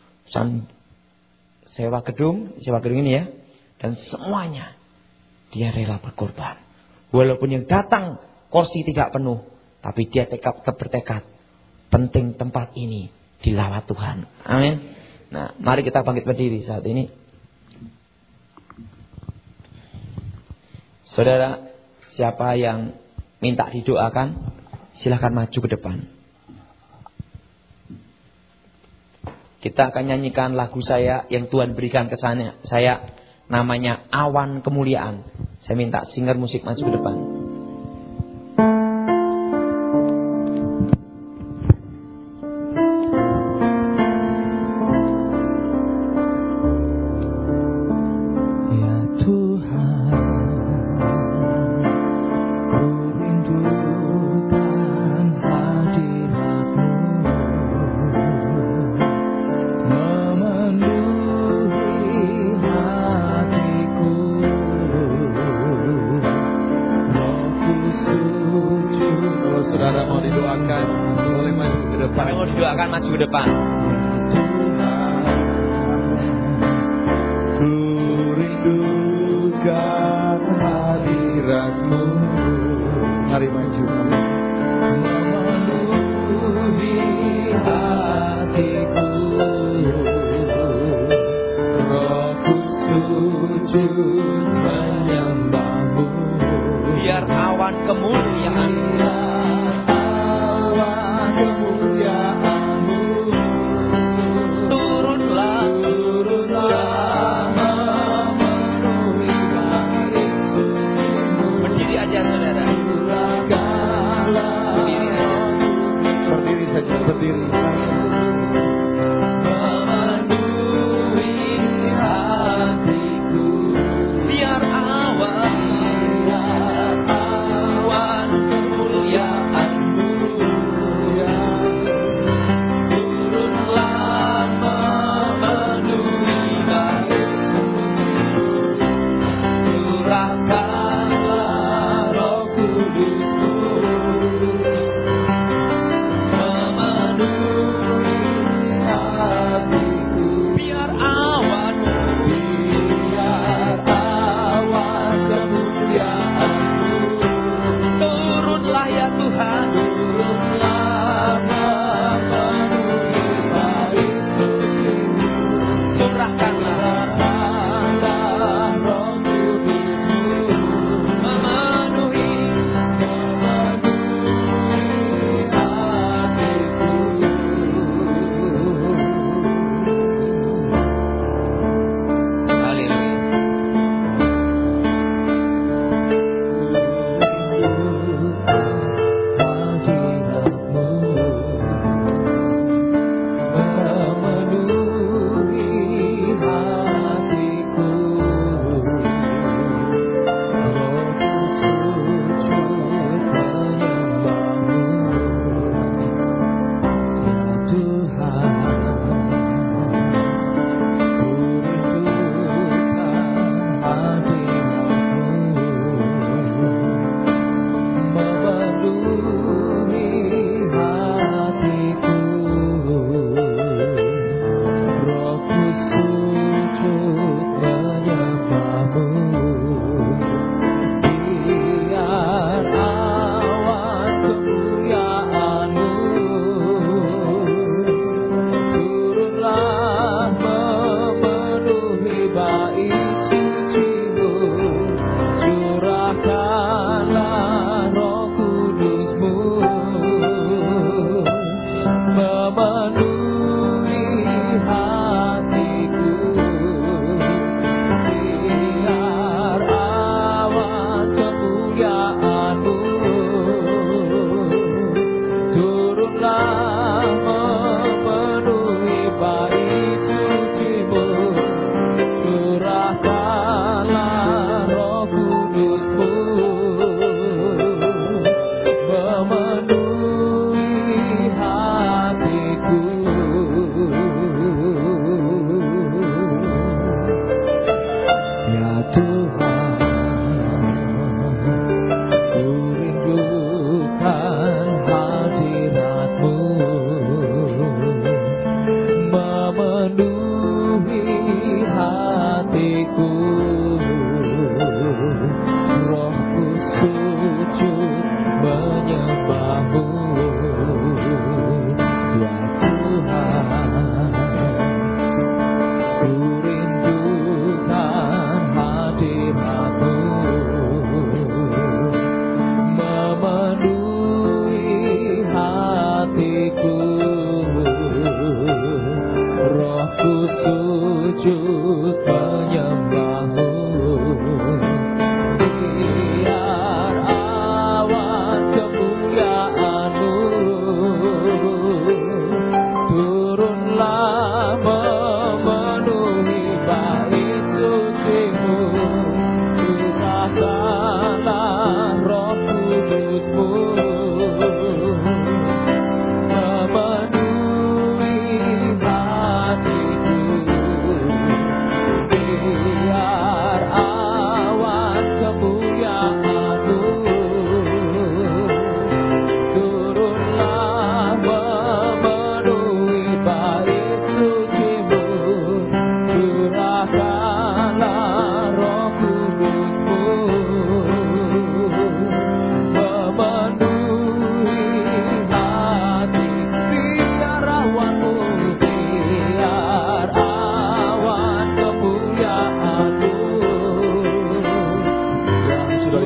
sewa gedung ini ya, dan semuanya dia rela berkorban. Walaupun yang datang kursi tidak penuh, tapi dia tetap bertekad, penting tempat ini dilawat Tuhan. Amin. Nah, mari kita bangkit berdiri saat ini. Saudara, siapa yang minta didoakan, silakan maju ke depan. Kita akan nyanyikan lagu saya yang Tuhan berikan ke saya. Namanya Awan Kemuliaan. Saya minta singer musik maju ke depan. Memenuhi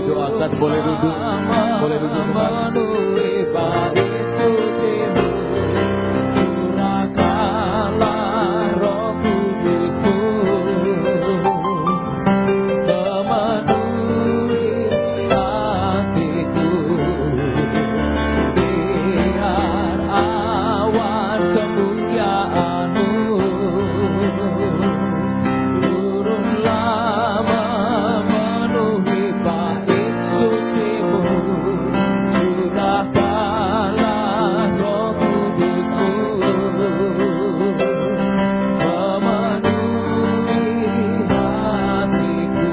didoakan, boleh duduk memenuhi bait sucimu. Curahkanlah Roh Kudus-Mu, memenuhi hatiku. Biar awan kemuliaan-Mu turunlah memenuhi bait suci-Mu. Curahkanlah Roh Kudus-Mu, memenuhi hatiku.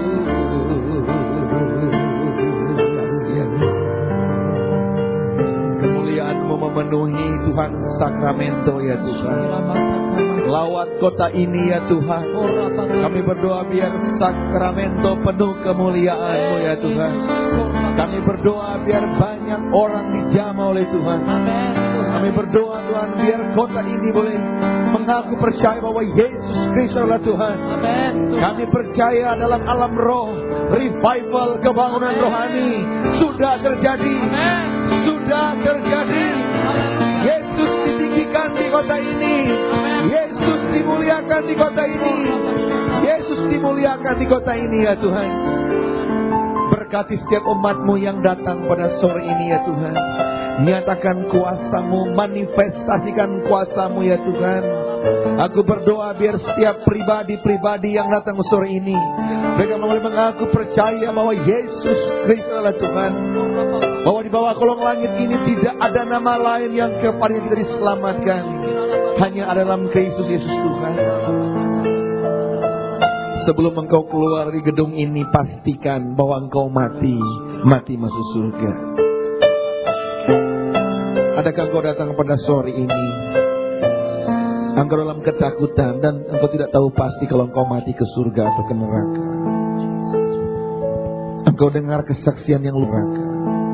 kemuliaan-Mu memenuhi Tuhan Sakramento ya Tuhan. Lawat kota ini ya Tuhan. Kami berdoa biar Sakramento penuh kemuliaan-Mu ya Tuhan. Kami berdoa biar banyak orang dijamah oleh Tuhan. Kami berdoa Tuhan biar kota ini boleh mengaku percaya bahwa Yesus Kristus adalah Tuhan. Kami percaya dalam alam roh, revival kebangunan rohani sudah terjadi. Sudah terjadi. Yesus ditinggikan di kota ini. Yesus dimuliakan di kota ini. Yesus dimuliakan di kota ini ya Tuhan. Berkati setiap umat-Mu yang datang pada sore ini ya Tuhan. Nyatakan kuasa-Mu, manifestasikan kuasa-Mu ya Tuhan. Aku berdoa biar setiap pribadi-pribadi yang datang sore ini, mereka boleh mengaku percaya bahwa Yesus Kristus adalah Tuhan. Bahwa di bawah kolong langit ini tidak ada nama lain yang kepadanya kita diselamatkan. Hanya ada dalam Kristus Yesus Tuhan. Sebelum engkau keluar dari gedung ini, pastikan bahwa engkau mati masuk surga. Adakah engkau datang pada sore ini, engkau dalam ketakutan dan engkau tidak tahu pasti kalau engkau mati ke surga atau ke neraka? Engkau dengar kesaksian yang luar biasa.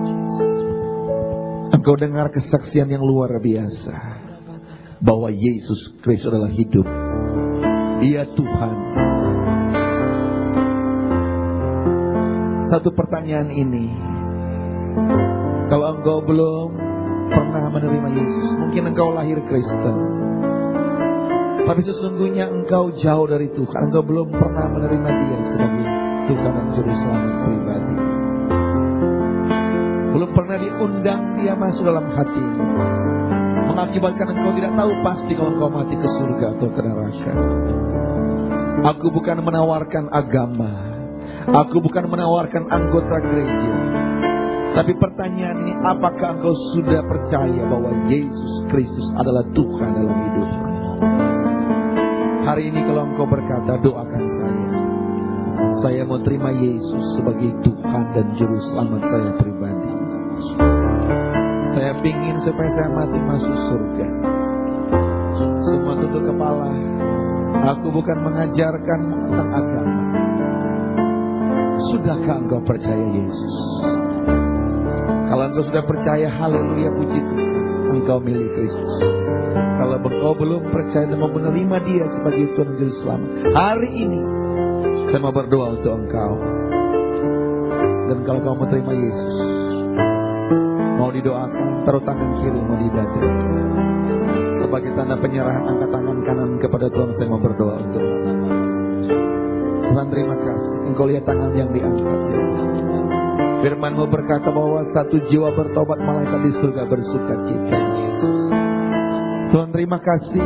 Engkau dengar kesaksian yang luar biasa bahwa Yesus Kristus adalah hidup. Dia Tuhan. Satu pertanyaan ini, kalau engkau belum pernah menerima Yesus, mungkin engkau lahir Kristen, tapi sesungguhnya engkau jauh dari Tuhan. Engkau belum pernah menerima Dia sebagai Tuhan dan Juru Selamat pribadi. Belum pernah diundang Dia masuk dalam hatimu, mengakibatkan engkau tidak tahu pasti kalau engkau mati ke surga atau ke neraka. Aku bukan menawarkan agama, aku bukan menawarkan anggota gereja, tapi pertanyaan ini, apakah engkau sudah percaya bahwa Yesus Kristus adalah Tuhan dalam hidupmu? Hari ini kalau engkau berkata, doakan saya mau terima Yesus sebagai Tuhan dan Juru Selamat saya pribadi. Saya ingin supaya saya mati masuk surga. Semua tunduk kepala. Aku bukan mengajarkan tentang agama. Sudahkah engkau percaya Yesus? Kalau engkau sudah percaya, haleluya, puji Tuhan, engkau milik Kristus. Kalau engkau belum percaya dan mau menerima Dia sebagai Tuhan dan Juru Selamat, hari ini saya mau berdoa untuk engkau. Dan kalau kau mau terima Yesus, mau didoakan, taruh tangan kiri, mau di dada. Sebagai tanda penyerahan, angkat tangan kanan kepada Tuhan. Saya mau berdoa untuk Tuhan. Terima kasih. Engkau lihat tangan yang diangkat ya. Firman-Mu berkata bahwa satu jiwa bertobat, malaikat di surga bersuka cita. Tuhan, terima kasih.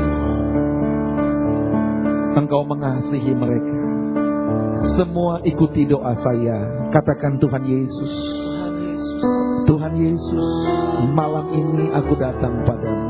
Engkau mengasihi mereka. Semua ikuti doa saya. Katakan, Tuhan Yesus, Tuhan Yesus, malam ini aku datang padamu.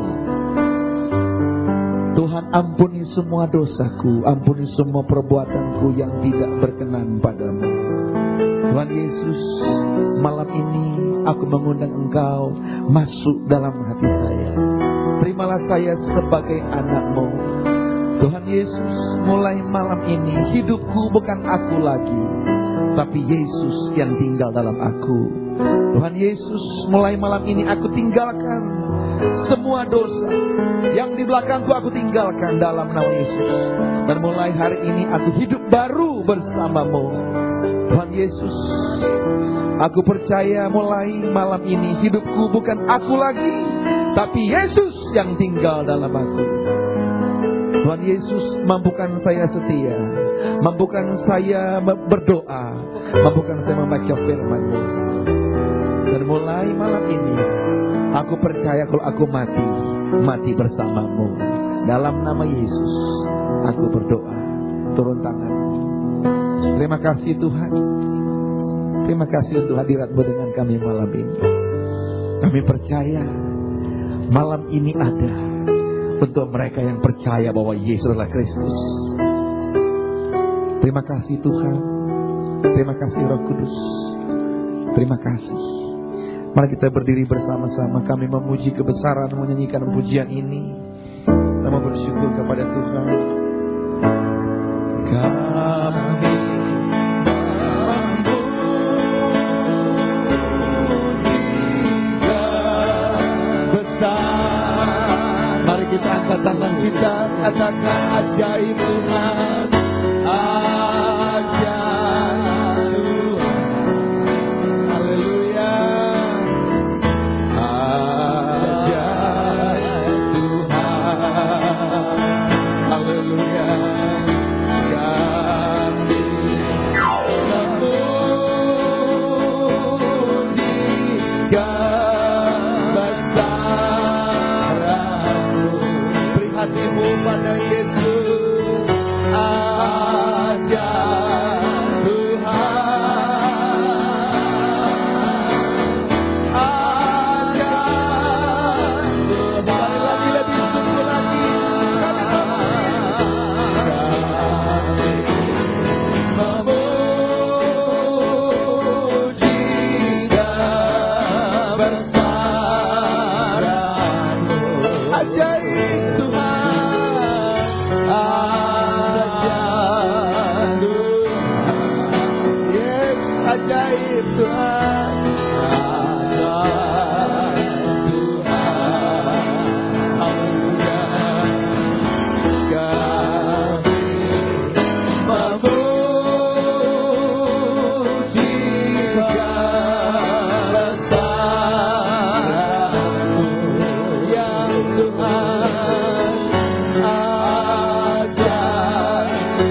Tuhan, ampuni semua dosaku, ampuni semua perbuatanku yang tidak berkenan padamu. Tuhan Yesus, malam ini aku mengundang Engkau masuk dalam hati saya. Terimalah saya sebagai anak-Mu. Tuhan Yesus, mulai malam ini hidupku bukan aku lagi, tapi Yesus yang tinggal dalam aku. Tuhan Yesus, mulai malam ini aku tinggalkan semua dosa yang di belakangku, aku tinggalkan dalam nama Yesus. Dan mulai hari ini aku hidup baru bersama-Mu. Tuhan Yesus, aku percaya mulai malam ini hidupku bukan aku lagi, tapi Yesus yang tinggal dalam aku. Tuhan Yesus, mampukan saya setia, mampukan saya berdoa, mampukan saya membaca firman-Mu. Dan mulai malam ini, aku percaya kalau aku mati bersama-Mu. Dalam nama Yesus, aku berdoa. Turun tangan. Terima kasih Tuhan. Terima kasih untuk hadirat-Mu dengan kami malam ini. Kami percaya malam ini ada untuk mereka yang percaya bahwa Yesus adalah Kristus. Terima kasih Tuhan. Terima kasih Roh Kudus. Terima kasih. Mari kita berdiri bersama-sama. Kami memuji kebesaran, menyanyikan pujian ini. Kita mau bersyukur kepada Tuhan. Kami kita angkat tangan kita, katakan ajaib Tuhan, ajaib Tuhan, haleluya, ajaib Tuhan, haleluya, kami memuji hatimu pada Yesus, ajaib Tuhan, ajaib Tuhan. Lagi lebih sungguh lagi, memuji dan bersaramu, ajaib ajaib Tuhan, ajaib Tuhan, haleluya, kami memuji kebesaran-Mu ya Tuhan, ajaib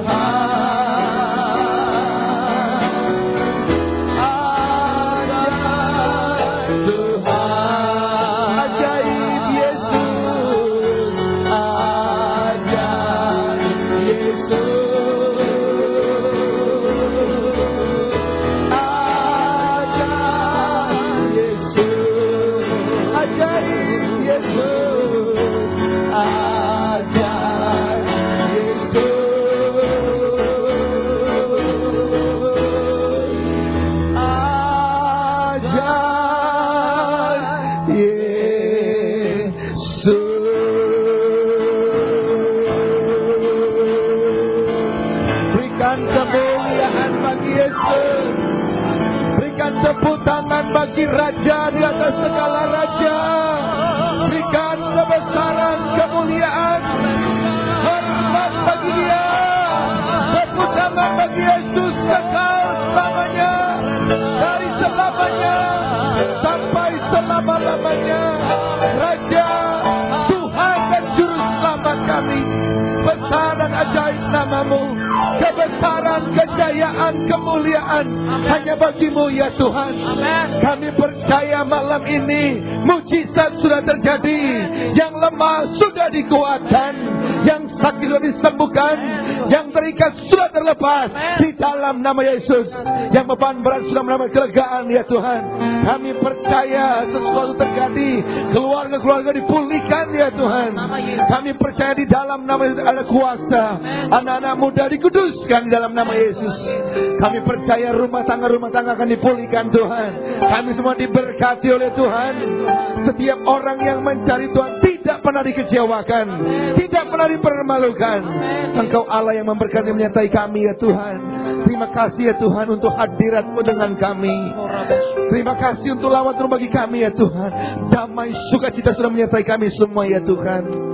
tepuk tangan bagi Raja di atas segala raja. Berikan kebesaran, kemuliaan, hormat bagi Dia. Tepuk tangan bagi Yesus kekal selamanya, dari selamanya sampai selama-lamanya. Raja, Tuhan dan Juru Selamat kami, besar dan ajaib nama-Mu. Kebesaran, kejayaan, kemuliaan hanya bagi-Mu ya Tuhan. Kami percaya malam ini mujizat sudah terjadi. Yang lemah sudah dikuatkan, yang sakit sudah disembuhkan, yang terikat sudah terlepas di dalam nama Yesus. Yang beban berat sudah mendapat kelegaan ya Tuhan. Kami percaya sesuatu terjadi, keluarga-keluarga dipulihkan ya Tuhan. Kami percaya di dalam nama Yesus ada kuasa. Anak-anak muda dikuduskan di dalam nama Yesus. Kami percaya rumah tangga akan dipulihkan Tuhan. Kami semua diberkati oleh Tuhan. Setiap orang yang mencari Tuhan tidak pernah dikecewakan, tidak pernah dipermalukan. Engkau Allah yang memberkati menyertai kami ya Tuhan. Terima kasih ya Tuhan untuk hadirat-Mu dengan kami. Terima kasih untuk lawat-Mu bagi kami ya Tuhan. Damai sukacita sudah menyertai kami semua ya Tuhan.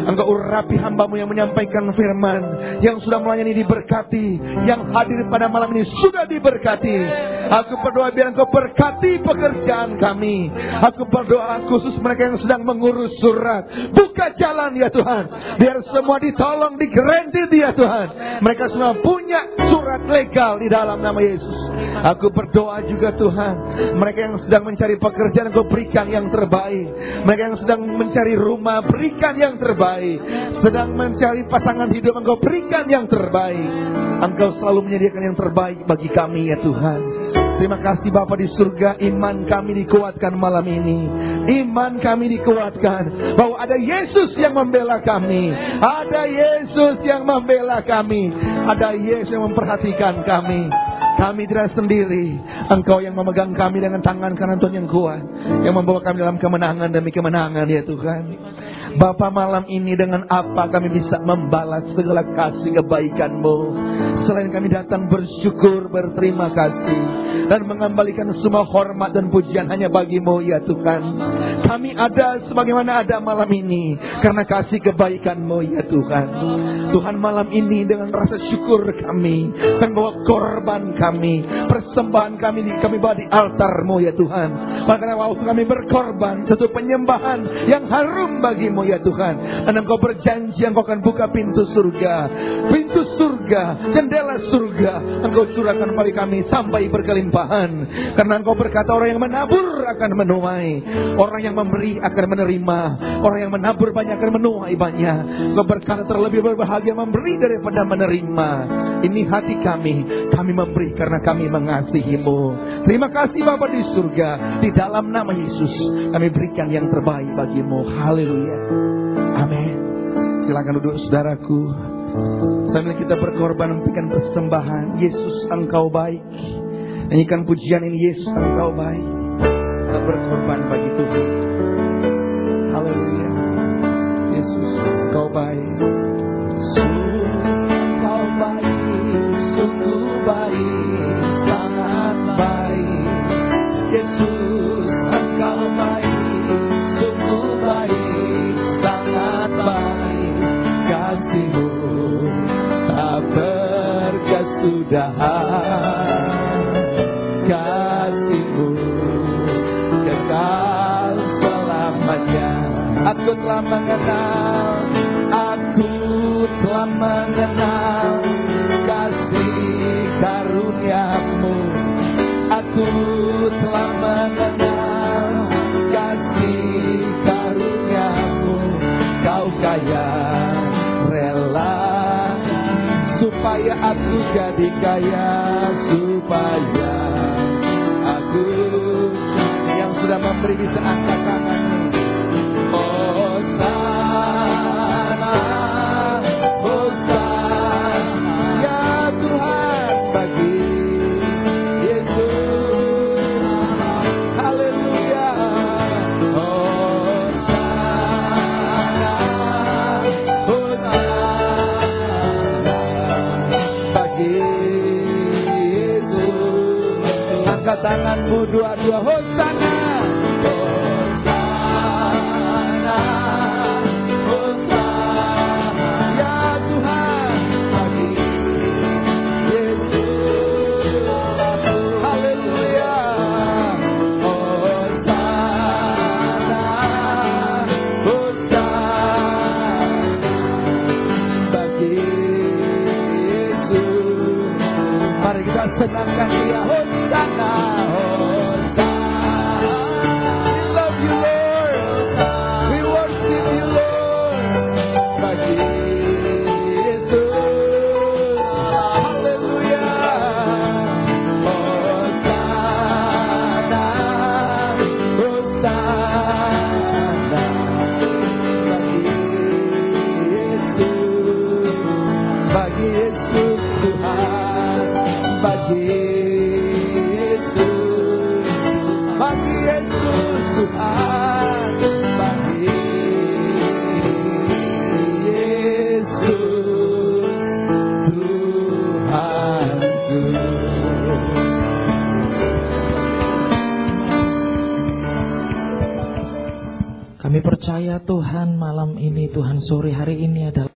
Engkau urapi hamba-Mu yang menyampaikan firman, yang sudah melayani diberkati, yang hadir pada malam ini sudah diberkati. Aku berdoa biar Engkau berkati pekerjaan kami. Aku berdoa khusus mereka yang sedang mengurus surat, buka jalan ya Tuhan, biar semua ditolong, digeranti ya Tuhan. Mereka semua punya surat legal di dalam nama Yesus. Aku berdoa juga Tuhan, mereka yang sedang mencari pekerjaan Engkau berikan yang terbaik. Mereka yang sedang mencari rumah, berikan yang terbaik. Sedang mencari pasangan hidup, Engkau berikan yang terbaik. Engkau selalu menyediakan yang terbaik bagi kami ya Tuhan. Terima kasih Bapa di surga, iman kami dikuatkan malam ini. Iman kami dikuatkan bahwa ada Yesus yang membela kami. Ada Yesus yang membela kami. Ada Yesus yang memperhatikan kami. Kami tidak sendiri. Engkau yang memegang kami dengan tangan kanan Tuhan yang kuat, yang membawa kami dalam kemenangan demi kemenangan ya Tuhan. Bapa, malam ini dengan apa kami bisa membalas segala kasih kebaikan-Mu selain kami datang bersyukur, berterima kasih, dan mengembalikan semua hormat dan pujian hanya bagi-Mu ya Tuhan. Kami ada sebagaimana ada malam ini karena kasih kebaikan-Mu ya Tuhan. Tuhan, malam ini dengan rasa syukur kami akan bawa korban kami, persembahan kami bawa di altar-Mu ya Tuhan. Karena waktu kami berkorban, satu penyembahan yang harum bagi-Mu ya Tuhan. Dan Engkau berjanji Engkau akan buka pintu surga, jendela surga Engkau curahkan bagi kami sampai berkelimpahan. Karena Engkau berkata orang yang menabur akan menuai, orang yang memberi akan menerima, orang yang menabur banyak akan menuai banyak. Engkau berkata terlebih berbahagia memberi daripada menerima. Ini hati kami memberi karena kami mengasihi-Mu. Terima kasih Bapa di surga, di dalam nama Yesus kami berikan yang terbaik bagi-Mu. Haleluya, amin. Silakan duduk saudaraku. Sambil kita berkorban memberikan persembahan, Yesus Engkau baik. Nyanyikan pujian ini, Yesus Engkau baik. Kita berkorban bagi Tuhan. Haleluya. Yesus Engkau baik. Yesus Engkau baik, sungguh baik, sangat baik. Yesus Engkau baik, sungguh baik, sangat baik. Kasih-Mu tak berkesudahan, kasih-Mu kekal selamanya. Aku telah mengenal kasih karunia-Mu. Aku telah mengenal kasih karunia-Mu. Kau kaya rela supaya aku jadi kaya, supaya aku yang sudah memberi bisa angkat tanganmu. Hosana, Hosana ya Tuhan bagi Yesus. Haleluya. Hosana, Hosana bagi Yesus. Angkat tanganmu dua-dua. Hosana, senangkan Dia. Hosana, Hosana. We love You Lord, we worship You Lord. Bagi Yesus, haleluya. Hosana, Hosana. Bagi Yesus Tuhan, bagi Yesus, bagi Yesus Tuhan, bagi Yesus Tuhanku. Kami percaya Tuhan malam ini, Tuhan sore hari ini adalah